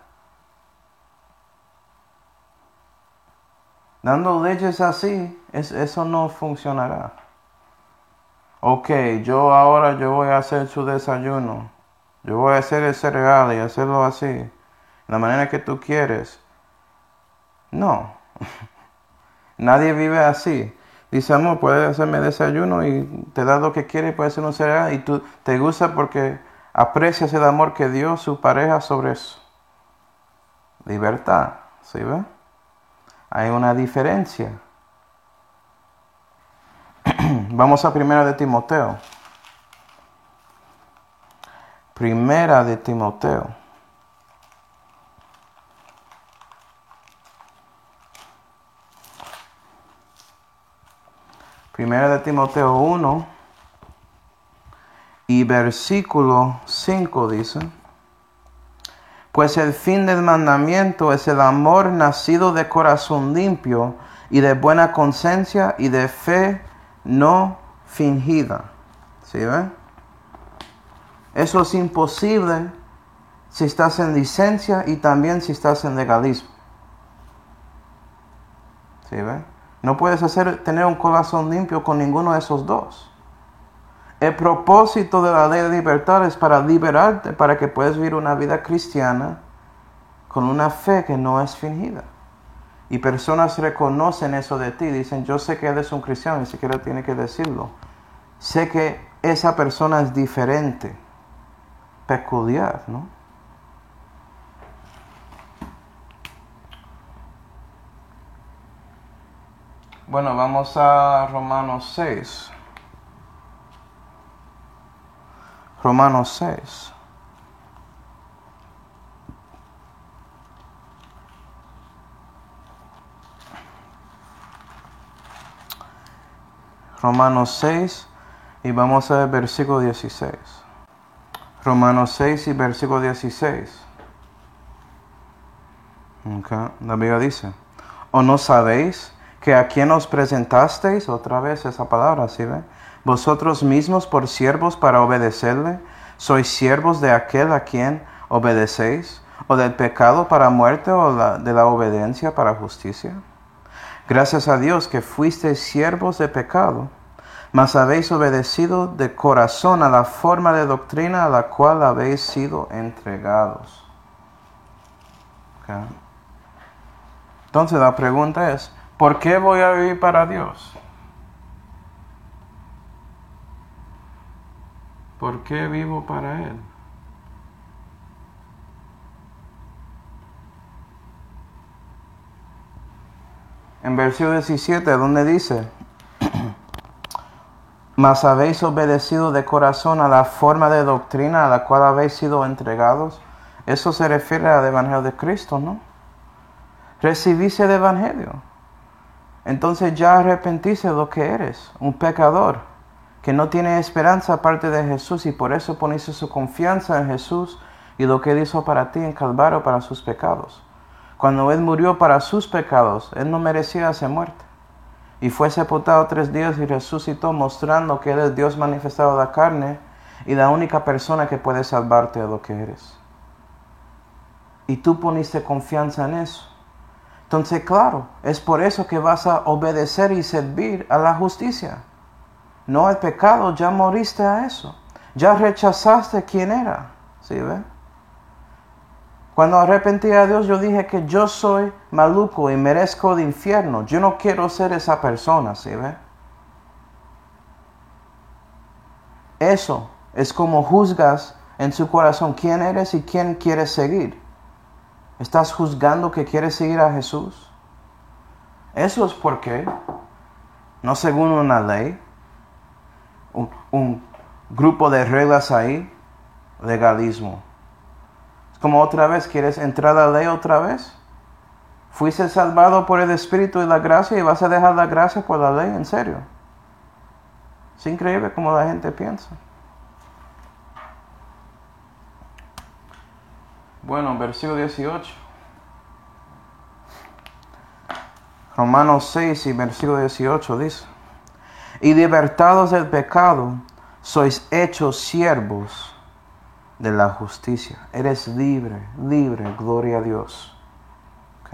Dando leyes así, es, eso no funcionará. Ok, yo ahora yo voy a hacer su desayuno. Yo voy a hacer el cereal y hacerlo así. La manera que tú quieres. No. Nadie vive así. Dice, amor, puedes hacerme desayuno y te da lo que quieres, puedes hacer un cereal y tú te gusta porque aprecias el amor que dio su pareja sobre eso. Libertad, ¿sí ve? Hay una diferencia. Vamos a Primera de Timoteo. Primera de Timoteo. Primera de Timoteo uno y versículo cinco dice: pues el fin del mandamiento es el amor nacido de corazón limpio y de buena conciencia y de fe no fingida. ¿Sí ven? Eso es imposible si estás en licencia y también si estás en legalismo. ¿Sí ven? No puedes hacer, tener un corazón limpio con ninguno de esos dos. El propósito de la ley de libertad es para liberarte, para que puedas vivir una vida cristiana con una fe que no es fingida. Y personas reconocen eso de ti, dicen, yo sé que eres un cristiano, ni siquiera tiene que decirlo. Sé que esa persona es diferente, peculiar, ¿no? Bueno, vamos a Romanos seis. Romanos seis. Romanos seis y vamos a ver versículo dieciséis. Romanos seis y versículo dieciséis. Okay. La Biblia dice, ¿o no sabéis que a quien os presentasteis, otra vez esa palabra, ¿sí ve? Vosotros mismos por siervos para obedecerle, sois siervos de aquel a quien obedecéis, o del pecado para muerte, o la, de la obediencia para justicia? Gracias a Dios que fuisteis siervos de pecado, mas habéis obedecido de corazón a la forma de doctrina a la cual habéis sido entregados. Okay. Entonces la pregunta es, ¿por qué voy a vivir para Dios? ¿Por qué vivo para Él? En versículo diecisiete, donde dice, mas habéis obedecido de corazón a la forma de doctrina a la cual habéis sido entregados. Eso se refiere al Evangelio de Cristo, ¿no? Recibiste el Evangelio. Entonces ya arrepentiste de lo que eres, un pecador, que no tiene esperanza aparte de Jesús, y por eso poniste su confianza en Jesús y lo que Él hizo para ti en Calvario para sus pecados. Cuando Él murió para sus pecados, Él no merecía esa muerte. Y fue sepultado tres días y resucitó, mostrando que Él es Dios manifestado en la carne y la única persona que puede salvarte de lo que eres. Y tú poniste confianza en eso. Entonces, claro, es por eso que vas a obedecer y servir a la justicia. No al pecado, ya moriste a eso. Ya rechazaste quién era. ¿Sí ve? Cuando arrepentí a Dios, yo dije que yo soy maluco y merezco el infierno. Yo no quiero ser esa persona, ¿sí ve? Eso es como juzgas en su corazón quién eres y quién quieres seguir. ¿Estás juzgando que quieres seguir a Jesús? Eso es porque, no según una ley, un, un grupo de reglas ahí, legalismo. Como otra vez, ¿quieres entrar a la ley otra vez? Fuiste salvado por el Espíritu y la gracia y vas a dejar la gracia por la ley, en serio. Es increíble cómo la gente piensa. Bueno, versículo dieciocho. Romanos seis y versículo dieciocho dice, y libertados del pecado, sois hechos siervos de la justicia. Eres libre, libre, gloria a Dios. Okay.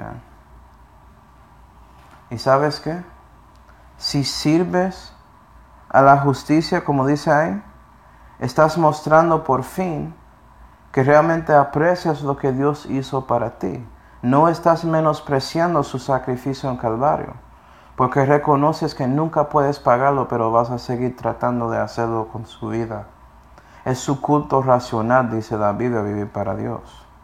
¿Y sabes qué? Si sirves a la justicia, como dice ahí, estás mostrando por fin que realmente aprecias lo que Dios hizo para ti. No estás menospreciando su sacrificio en Calvario, porque reconoces que nunca puedes pagarlo, pero vas a seguir tratando de hacerlo con su vida. Es su culto racional, dice la Biblia, vivir para Dios.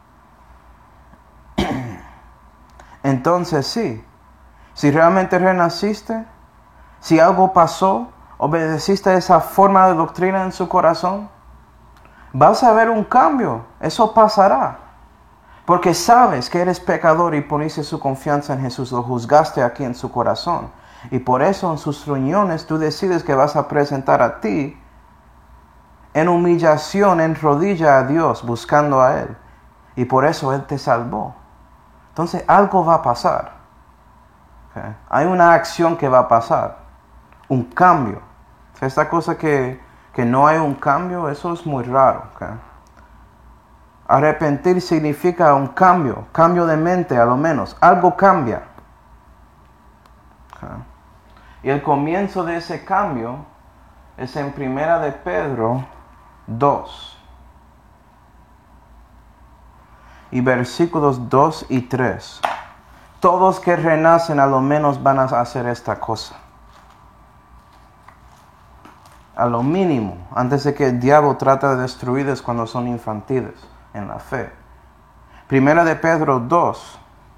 Entonces sí, si realmente renaciste, si algo pasó, obedeciste esa forma de doctrina en su corazón, vas a ver un cambio, eso pasará. Porque sabes que eres pecador y poniste su confianza en Jesús, lo juzgaste aquí en su corazón. Y por eso en sus reuniones tú decides que vas a presentar a ti en humillación, en rodilla a Dios, buscando a Él. Y por eso Él te salvó. Entonces algo va a pasar. ¿Okay? Hay una acción que va a pasar. Un cambio. Esta cosa que, que no hay un cambio, eso es muy raro. ¿Okay? Arrepentir significa un cambio. Cambio de mente a lo menos. Algo cambia. ¿Okay? Y el comienzo de ese cambio es en Primera de Pedro dos. Y versículos dos y tres. Todos que renacen a lo menos van a hacer esta cosa. A lo mínimo, antes de que el diablo trate de destruirles cuando son infantiles en la fe. Primera de Pedro dos.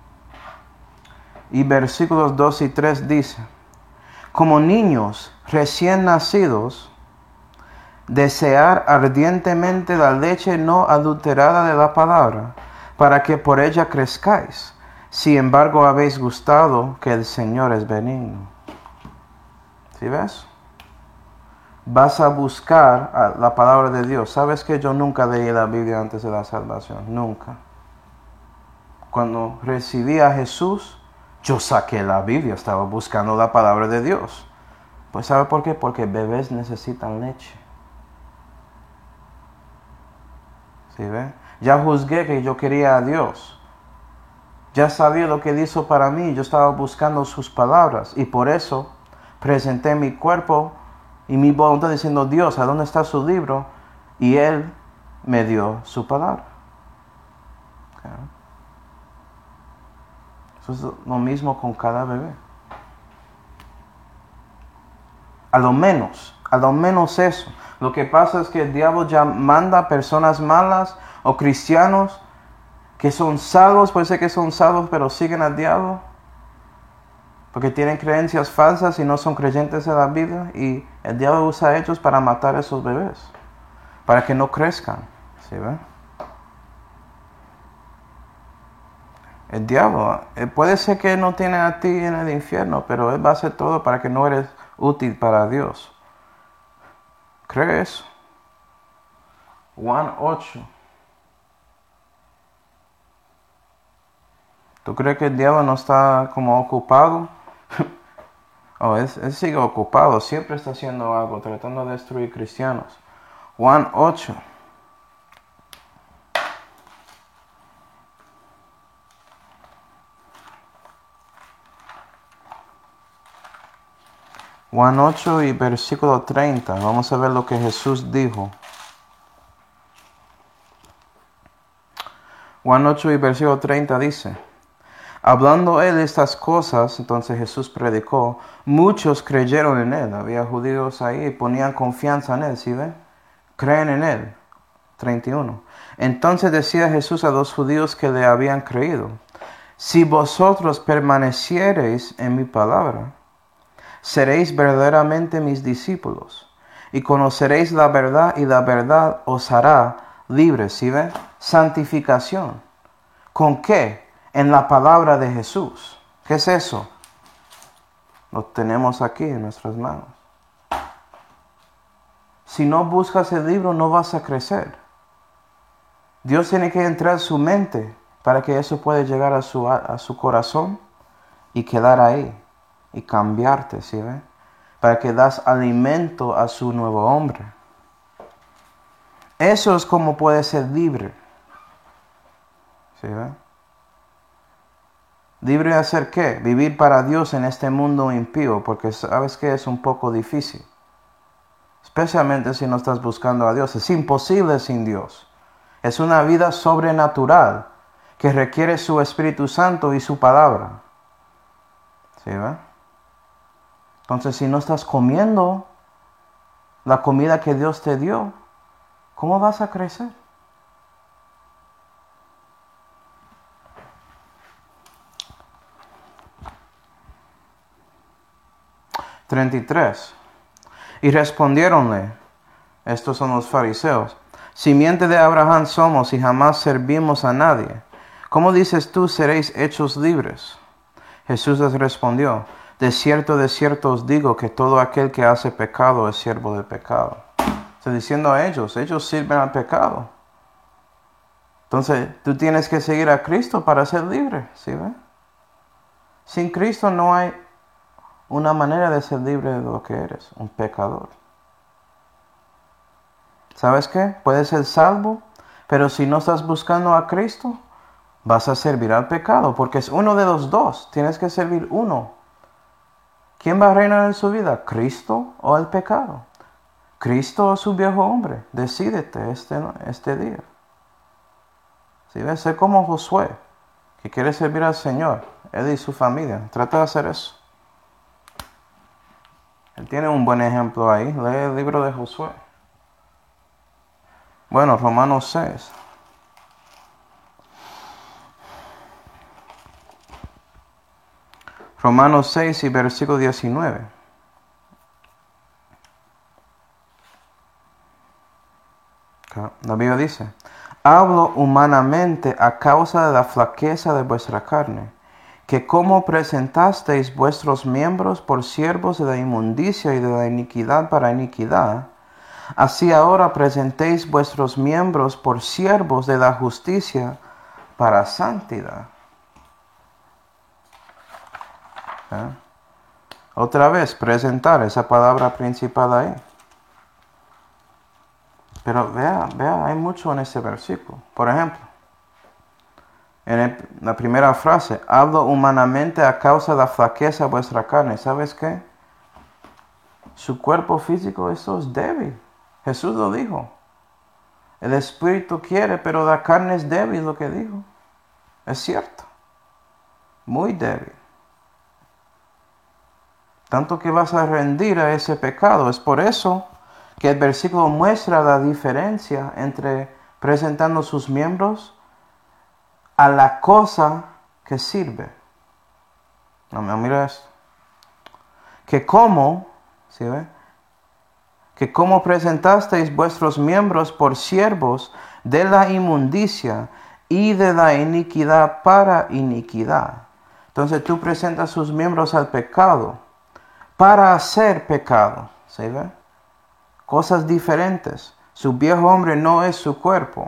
Y versículos dos y tres dice, como niños recién nacidos, desear ardientemente la leche no adulterada de la palabra, para que por ella crezcáis. Si embargo habéis gustado que el Señor es benigno. ¿Sí ves? Vas a buscar la palabra de Dios. ¿Sabes que yo nunca leí la Biblia antes de la salvación? Nunca. Cuando recibí a Jesús, yo saqué la Biblia, estaba buscando la palabra de Dios. Pues ¿sabe por qué? Porque bebés necesitan leche. ¿Sí ve? Ya juzgué que yo quería a Dios. Ya sabía lo que Él hizo para mí. Yo estaba buscando sus palabras. Y por eso presenté mi cuerpo y mi voluntad diciendo, Dios, ¿a dónde está su libro? Y Él me dio su palabra. Okay. Eso es lo mismo con cada bebé. A lo menos, a lo menos eso. Lo que pasa es que el diablo ya manda a personas malas o cristianos que son salvos, puede ser que son salvos, pero siguen al diablo Porque tienen creencias falsas y no son creyentes de la Biblia. Y el diablo usa a ellos para matar a esos bebés. Para que no crezcan. ¿Sí ve? El diablo, eh, puede ser que no tiene a ti en el infierno, pero él va a hacer todo para que no eres útil para Dios. ¿Cree eso? Juan ocho. ¿Tú crees que el diablo no está como ocupado? oh, él, él sigue ocupado, siempre está haciendo algo, tratando de destruir cristianos. Juan ocho. Juan ocho y versículo treinta. Vamos a ver lo que Jesús dijo. Juan ocho y versículo treinta dice: hablando él estas cosas, entonces Jesús predicó, muchos creyeron en él. Había judíos ahí y ponían confianza en él, ¿sí ven? Creen en él. treinta y uno. Entonces decía Jesús a los judíos que le habían creído: si vosotros permaneciereis en mi palabra, seréis verdaderamente mis discípulos, y conoceréis la verdad, y la verdad os hará libres. ¿Sí ven? Santificación. ¿Con qué? En la palabra de Jesús. ¿Qué es eso? Lo tenemos aquí en nuestras manos. Si no buscas el libro, no vas a crecer. Dios tiene que entrar en su mente para que eso pueda llegar a su, a su corazón y quedar ahí. Y cambiarte, ¿sí ven? Para que das alimento a su nuevo hombre. Eso es como puede ser libre. ¿Sí ven? ¿Libre de hacer qué? Vivir para Dios en este mundo impío, porque sabes que es un poco difícil. Especialmente si no estás buscando a Dios. Es imposible sin Dios. Es una vida sobrenatural que requiere su Espíritu Santo y su palabra. ¿Sí ven? Entonces, si no estás comiendo la comida que Dios te dio, ¿cómo vas a crecer? treinta y tres. Y respondiéronle, estos son los fariseos: simiente de Abraham somos y jamás servimos a nadie. ¿Cómo dices tú, seréis hechos libres? Jesús les respondió: de cierto, de cierto os digo que todo aquel que hace pecado es siervo del pecado. Está diciendo a ellos, ellos sirven al pecado. Entonces, tú tienes que seguir a Cristo para ser libre, ¿sí ve? Sin Cristo no hay una manera de ser libre de lo que eres, un pecador. ¿Sabes qué? Puedes ser salvo, pero si no estás buscando a Cristo, vas a servir al pecado, porque es uno de los dos. Tienes que servir uno. ¿Quién va a reinar en su vida? ¿Cristo o el pecado? ¿Cristo o su viejo hombre? Decídete este, este día. Si ves, sé como Josué, que quiere servir al Señor, él y su familia. Trata de hacer eso. Él tiene un buen ejemplo ahí. Lee el libro de Josué. Bueno, Romanos seis. Romanos seis y versículo diecinueve. La Biblia dice: hablo humanamente a causa de la flaqueza de vuestra carne, que como presentasteis vuestros miembros por siervos de la inmundicia y de la iniquidad para iniquidad, así ahora presentéis vuestros miembros por siervos de la justicia para santidad. ¿Eh? Otra vez, presentar, esa palabra principal ahí. Pero vea, vea, hay mucho en ese versículo. Por ejemplo, en el, la primera frase: hablo humanamente a causa de la flaqueza de vuestra carne. ¿Sabes qué? Su cuerpo físico, eso es débil. Jesús lo dijo. El espíritu quiere, pero la carne es débil, lo que dijo. Es cierto. Muy débil. Tanto que vas a rendir a ese pecado. Es por eso que el versículo muestra la diferencia entre presentando sus miembros a la cosa que sirve. No, mira esto. que como, ¿sí ve? Que como presentasteis vuestros miembros por siervos de la inmundicia y de la iniquidad para iniquidad. Entonces tú presentas sus miembros al pecado para hacer pecado, ¿sí ve? Cosas diferentes. Su viejo hombre no es su cuerpo.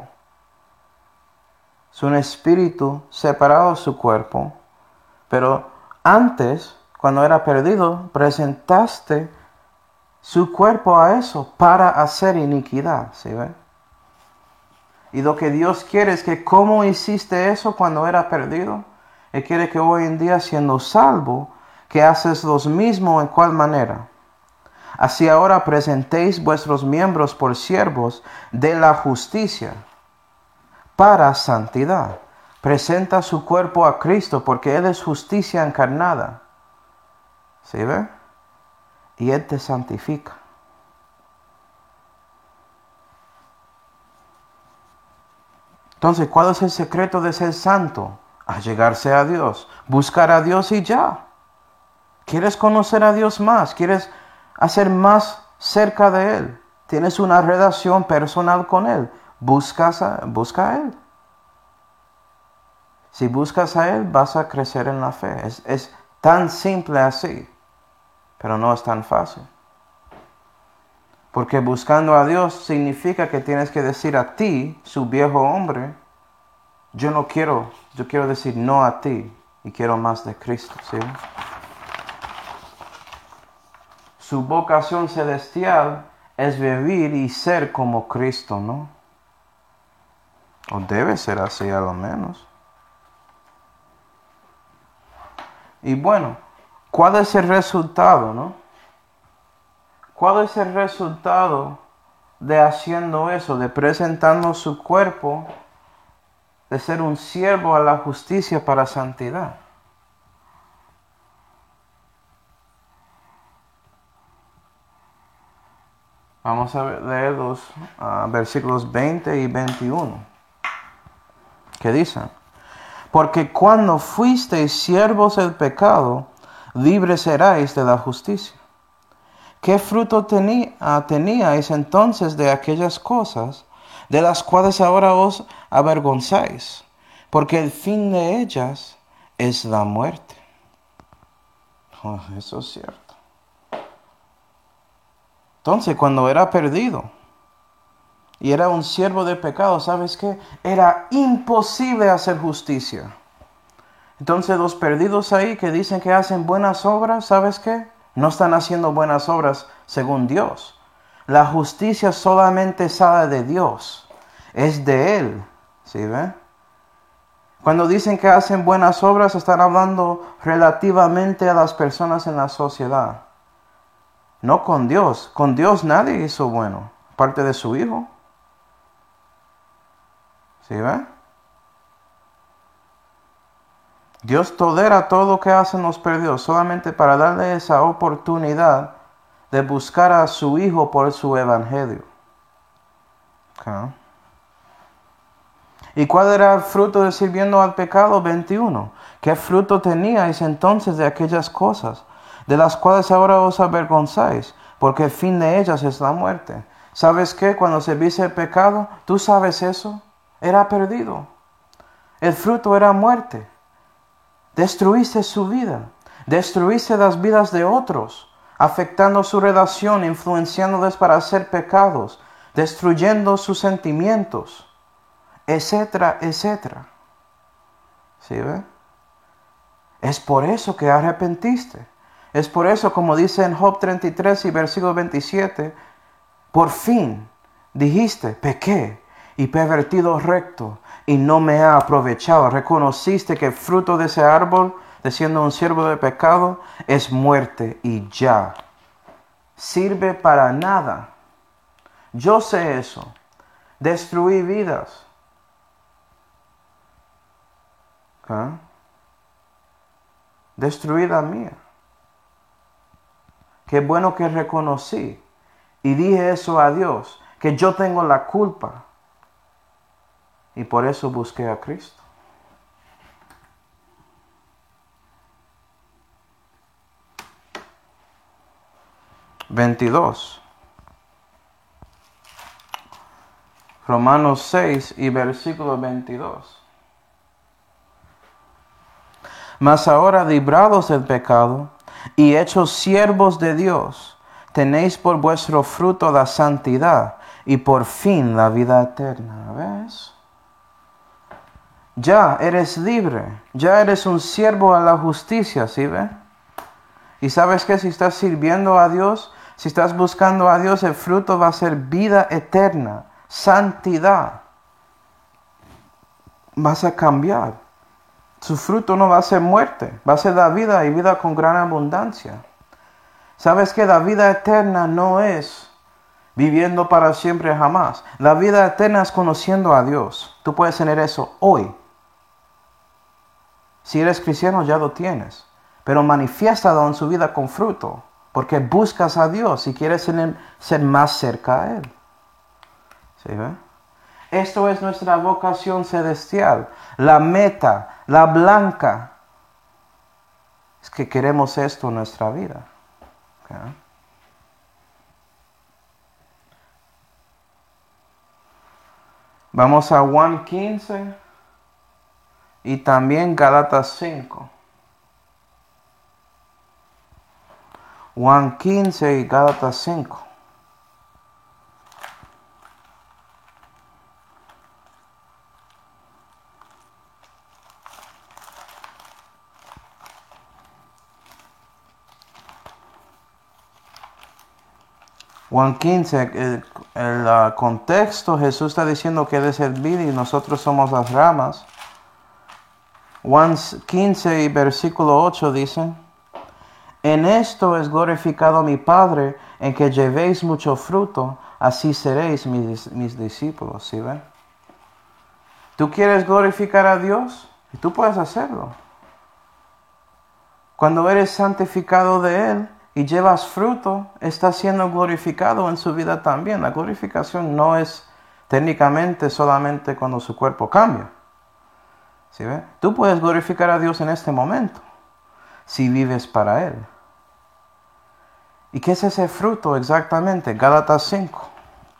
Es un espíritu separado de su cuerpo. Pero antes, cuando era perdido, presentaste su cuerpo a eso para hacer iniquidad, ¿sí ve? Y lo que Dios quiere es que como hiciste eso cuando era perdido, Él quiere que hoy en día, siendo salvo, que haces lo mismo. ¿En cuál manera? Así ahora presentéis vuestros miembros por siervos de la justicia para santidad. Presenta su cuerpo a Cristo porque Él es justicia encarnada. ¿Sí ve? Y Él te santifica. Entonces, ¿cuál es el secreto de ser santo? Allegarse a Dios, buscar a Dios y ya. ¿Quieres conocer a Dios más? ¿Quieres hacer más cerca de Él? ¿Tienes una relación personal con Él? Buscas a, busca a Él. Si buscas a Él, vas a crecer en la fe. Es, es tan simple así, pero no es tan fácil. Porque buscando a Dios significa que tienes que decir a ti, su viejo hombre, yo no quiero, yo quiero decir no a ti y quiero más de Cristo, ¿sí? Su vocación celestial es vivir y ser como Cristo, ¿no? O debe ser así a lo menos. Y bueno, ¿cuál es el resultado, no? ¿Cuál es el resultado de haciendo eso, de presentando su cuerpo, de ser un siervo a la justicia para santidad? Vamos a leer los uh, versículos veinte y veintiuno, que dicen: porque cuando fuisteis siervos del pecado, libres seráis de la justicia. ¿Qué fruto tení, uh, teníais entonces de aquellas cosas, de las cuales ahora os avergonzáis? Porque el fin de ellas es la muerte. Oh, eso es cierto. Entonces, cuando era perdido y era un siervo de pecado, ¿sabes qué? Era imposible hacer justicia. Entonces, los perdidos ahí que dicen que hacen buenas obras, ¿sabes qué? No están haciendo buenas obras según Dios. La justicia solamente sale de Dios. Es de Él. ¿Sí ve? Cuando dicen que hacen buenas obras, están hablando relativamente a las personas en la sociedad. No con Dios. Con Dios nadie hizo bueno, aparte de su Hijo. ¿Sí ve? Dios tolera todo lo que hacen los perdidos solamente para darle esa oportunidad de buscar a su Hijo por su evangelio. Okay. ¿Y cuál era el fruto de sirviendo al pecado? veintiuno. ¿Qué fruto teníais entonces de aquellas cosas, de las cuales ahora os avergonzáis? Porque el fin de ellas es la muerte. ¿Sabes qué? Cuando se viste el pecado, ¿tú sabes eso? Era perdido. El fruto era muerte. Destruiste su vida. Destruiste las vidas de otros, afectando su relación, influenciándoles para hacer pecados, destruyendo sus sentimientos, etcétera, etcétera. ¿Sí ve? Es por eso que arrepentiste. Es por eso, como dice en Job treinta y tres y versículo veintisiete, por fin dijiste, pequé y pervertido recto y no me ha aprovechado. Reconociste que el fruto de ese árbol, de siendo un siervo de pecado, es muerte y ya. Sirve para nada. Yo sé eso. Destruí vidas. ¿Ah? Destruí la mía. Qué bueno que reconocí y dije eso a Dios, que yo tengo la culpa. Y por eso busqué a Cristo. veintidós. Romanos seis y versículo veintidós. Mas ahora librados del pecado y hechos siervos de Dios, tenéis por vuestro fruto la santidad y por fin la vida eterna. ¿Ves? Ya eres libre, ya eres un siervo a la justicia, ¿sí ves? Y sabes que si estás sirviendo a Dios, si estás buscando a Dios, el fruto va a ser vida eterna, santidad. Vas a cambiar. Su fruto no va a ser muerte, va a ser la vida y vida con gran abundancia. Sabes que la vida eterna no es viviendo para siempre jamás. La vida eterna es conociendo a Dios. Tú puedes tener eso hoy. Si eres cristiano ya lo tienes, pero manifiéstalo en su vida con fruto, porque buscas a Dios y quieres ser, ser más cerca a Él. ¿Sí ve? Esto es nuestra vocación celestial, la meta, la blanca. Es que queremos esto en nuestra vida. ¿Okay? Vamos a Juan quince y también Gálatas cinco. Juan quince y Gálatas cinco. Juan quince, el, el uh, contexto, Jesús está diciendo que Él es el vid y nosotros somos las ramas. Juan quince y versículo ocho dice: En esto es glorificado mi Padre, en que llevéis mucho fruto, así seréis mis, mis discípulos. ¿Sí ven? ¿Tú quieres glorificar a Dios? Y tú puedes hacerlo. Cuando eres santificado de Él y llevas fruto, estás siendo glorificado en su vida también. La glorificación no es técnicamente solamente cuando su cuerpo cambia. ¿Sí ve? Tú puedes glorificar a Dios en este momento, si vives para Él. ¿Y qué es ese fruto exactamente? Gálatas cinco.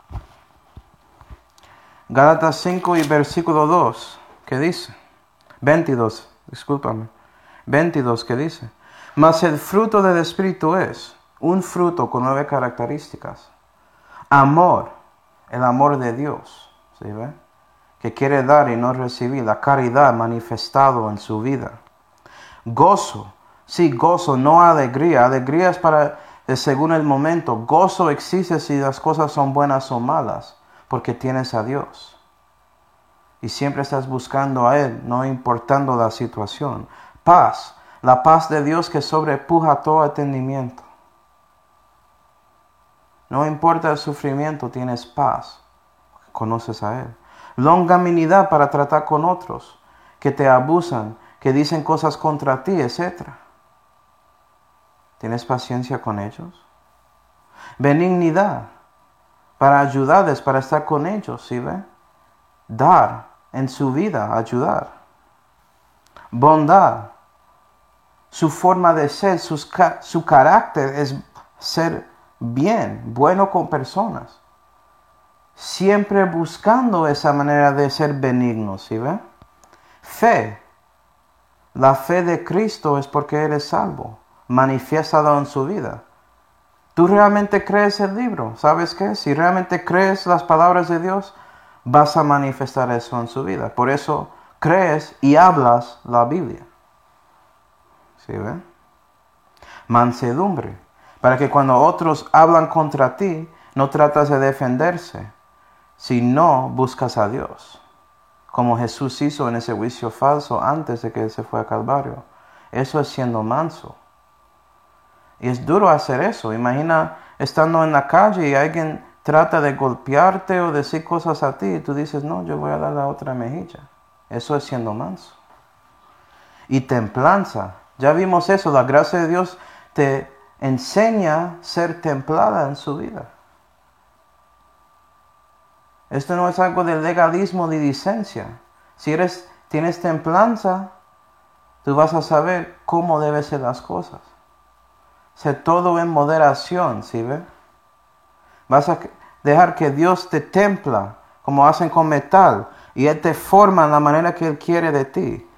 Gálatas cinco y versículo dos, ¿qué dice? veintidós, discúlpame. veintidós, ¿qué dice? Mas el fruto del Espíritu es un fruto con nueve características. Amor, el amor de Dios, ¿sí ve? Que quiere dar y no recibir, la caridad manifestado en su vida. Gozo, sí, gozo, no alegría. Alegría es para, es según el momento. Gozo existe si las cosas son buenas o malas, porque tienes a Dios. Y siempre estás buscando a Él, no importando la situación. Paz, la paz de Dios que sobrepuja todo entendimiento. No importa el sufrimiento, tienes paz, conoces a Él. Longanimidad para tratar con otros que te abusan, que dicen cosas contra ti, etcétera. ¿Tienes paciencia con ellos? Benignidad para ayudarles, para estar con ellos, ¿sí ve? Dar en su vida, ayudar. Bondad, su forma de ser, sus, su carácter es ser bien, bueno con personas. Siempre buscando esa manera de ser benigno, ¿sí ve? Fe. La fe de Cristo es porque eres salvo. Manifiéstalo en su vida. ¿Tú realmente crees el libro? ¿Sabes qué? Si realmente crees las palabras de Dios, vas a manifestar eso en su vida. Por eso crees y hablas la Biblia. ¿Sí ve? Mansedumbre. Para que cuando otros hablan contra ti, no tratas de defenderse, sino buscas a Dios. Como Jesús hizo en ese juicio falso antes de que Él se fue a Calvario. Eso es siendo manso. Y es duro hacer eso. Imagina estando en la calle y alguien trata de golpearte o decir cosas a ti y tú dices, no, yo voy a dar la otra mejilla. Eso es siendo manso. Y templanza. Ya vimos eso. La gracia de Dios te enseña a ser templada en su vida. Esto no es algo de legalismo ni licencia. Si eres, tienes templanza, tú vas a saber cómo deben ser las cosas. Hacer todo en moderación, ¿sí ve? Vas a dejar que Dios te templa, como hacen con metal, y Él te forma en la manera que Él quiere de ti.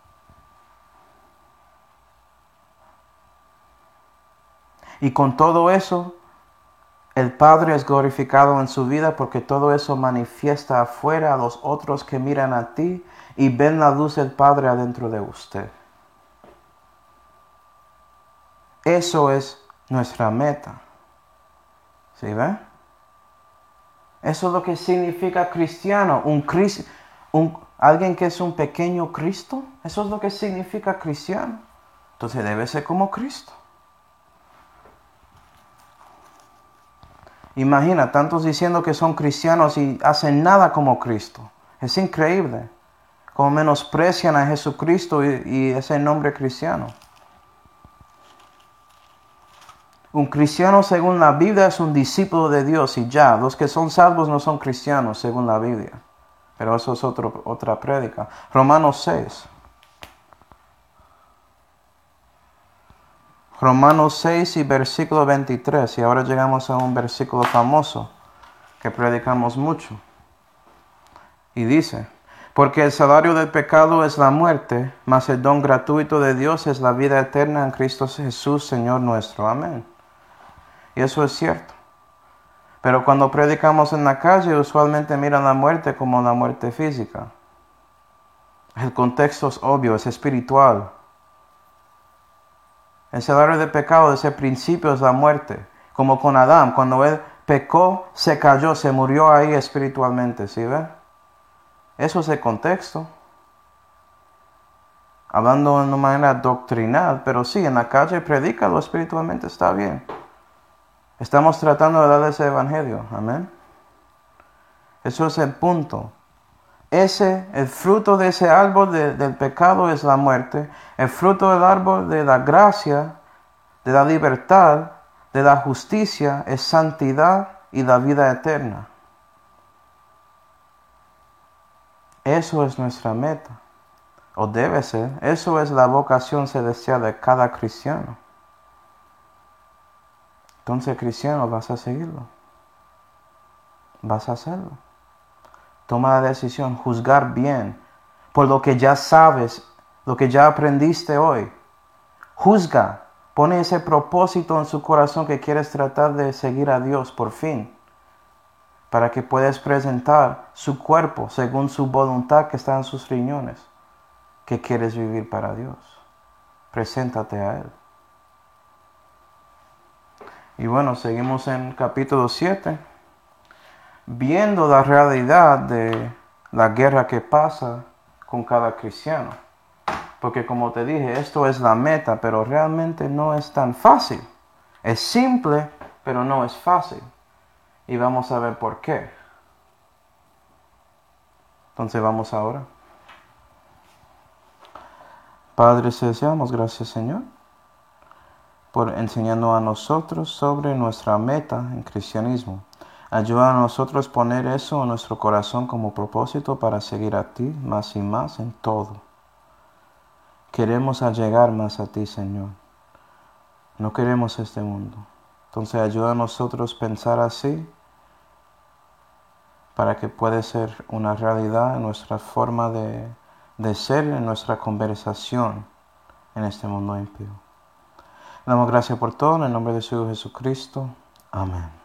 Y con todo eso, el Padre es glorificado en su vida porque todo eso manifiesta afuera a los otros que miran a ti y ven la luz del Padre adentro de usted. Eso es nuestra meta. ¿Sí ve? Eso es lo que significa cristiano. Un, Cristo, un alguien que es un pequeño Cristo. Eso es lo que significa cristiano. Entonces debe ser como Cristo. Imagina, tantos diciendo que son cristianos y hacen nada como Cristo. Es increíble. Como menosprecian a Jesucristo y, y ese nombre cristiano. Un cristiano según la Biblia es un discípulo de Dios y ya. Los que son salvos no son cristianos según la Biblia. Pero eso es otro, otra prédica. Romanos seis. Romanos seis y versículo veintitrés. Y ahora llegamos a un versículo famoso que predicamos mucho. Y dice, porque el salario del pecado es la muerte, mas el don gratuito de Dios es la vida eterna en Cristo Jesús, Señor nuestro. Amén. Y eso es cierto. Pero cuando predicamos en la calle, usualmente miran la muerte como la muerte física. El contexto es obvio, es espiritual. El salario del pecado desde el principio es la muerte. Como con Adán, cuando él pecó, se cayó, se murió ahí espiritualmente, ¿sí ve? Eso es el contexto. Hablando de una manera doctrinal, pero sí, en la calle predícalo espiritualmente, está bien. Estamos tratando de darle ese evangelio, amén. Eso es el punto. Ese, el fruto de ese árbol de, del pecado es la muerte. El fruto del árbol de la gracia, de la libertad, de la justicia es santidad y la vida eterna. Eso es nuestra meta, o debe ser. Eso es la vocación celestial de cada cristiano. Entonces, cristiano, vas a seguirlo. Vas a hacerlo. Toma la decisión, juzgar bien por lo que ya sabes, lo que ya aprendiste hoy. Juzga, pone ese propósito en su corazón que quieres tratar de seguir a Dios por fin, para que puedas presentar su cuerpo según su voluntad que está en sus riñones, que quieres vivir para Dios. Preséntate a Él. Y bueno, seguimos en capítulo siete, viendo la realidad de la guerra que pasa con cada cristiano. Porque como te dije, esto es la meta, pero realmente no es tan fácil. Es simple, pero no es fácil. Y vamos a ver por qué. Entonces vamos ahora. Padre Celestial, gracias Señor, por enseñarnos a nosotros sobre nuestra meta en cristianismo. Ayuda a nosotros a poner eso en nuestro corazón como propósito para seguir a ti más y más en todo. Queremos llegar más a ti, Señor. No queremos este mundo. Entonces ayuda a nosotros a pensar así para que pueda ser una realidad en nuestra forma de, de ser, en nuestra conversación en este mundo impío. Damos gracias por todo, en el nombre de su Hijo Jesucristo. Amén.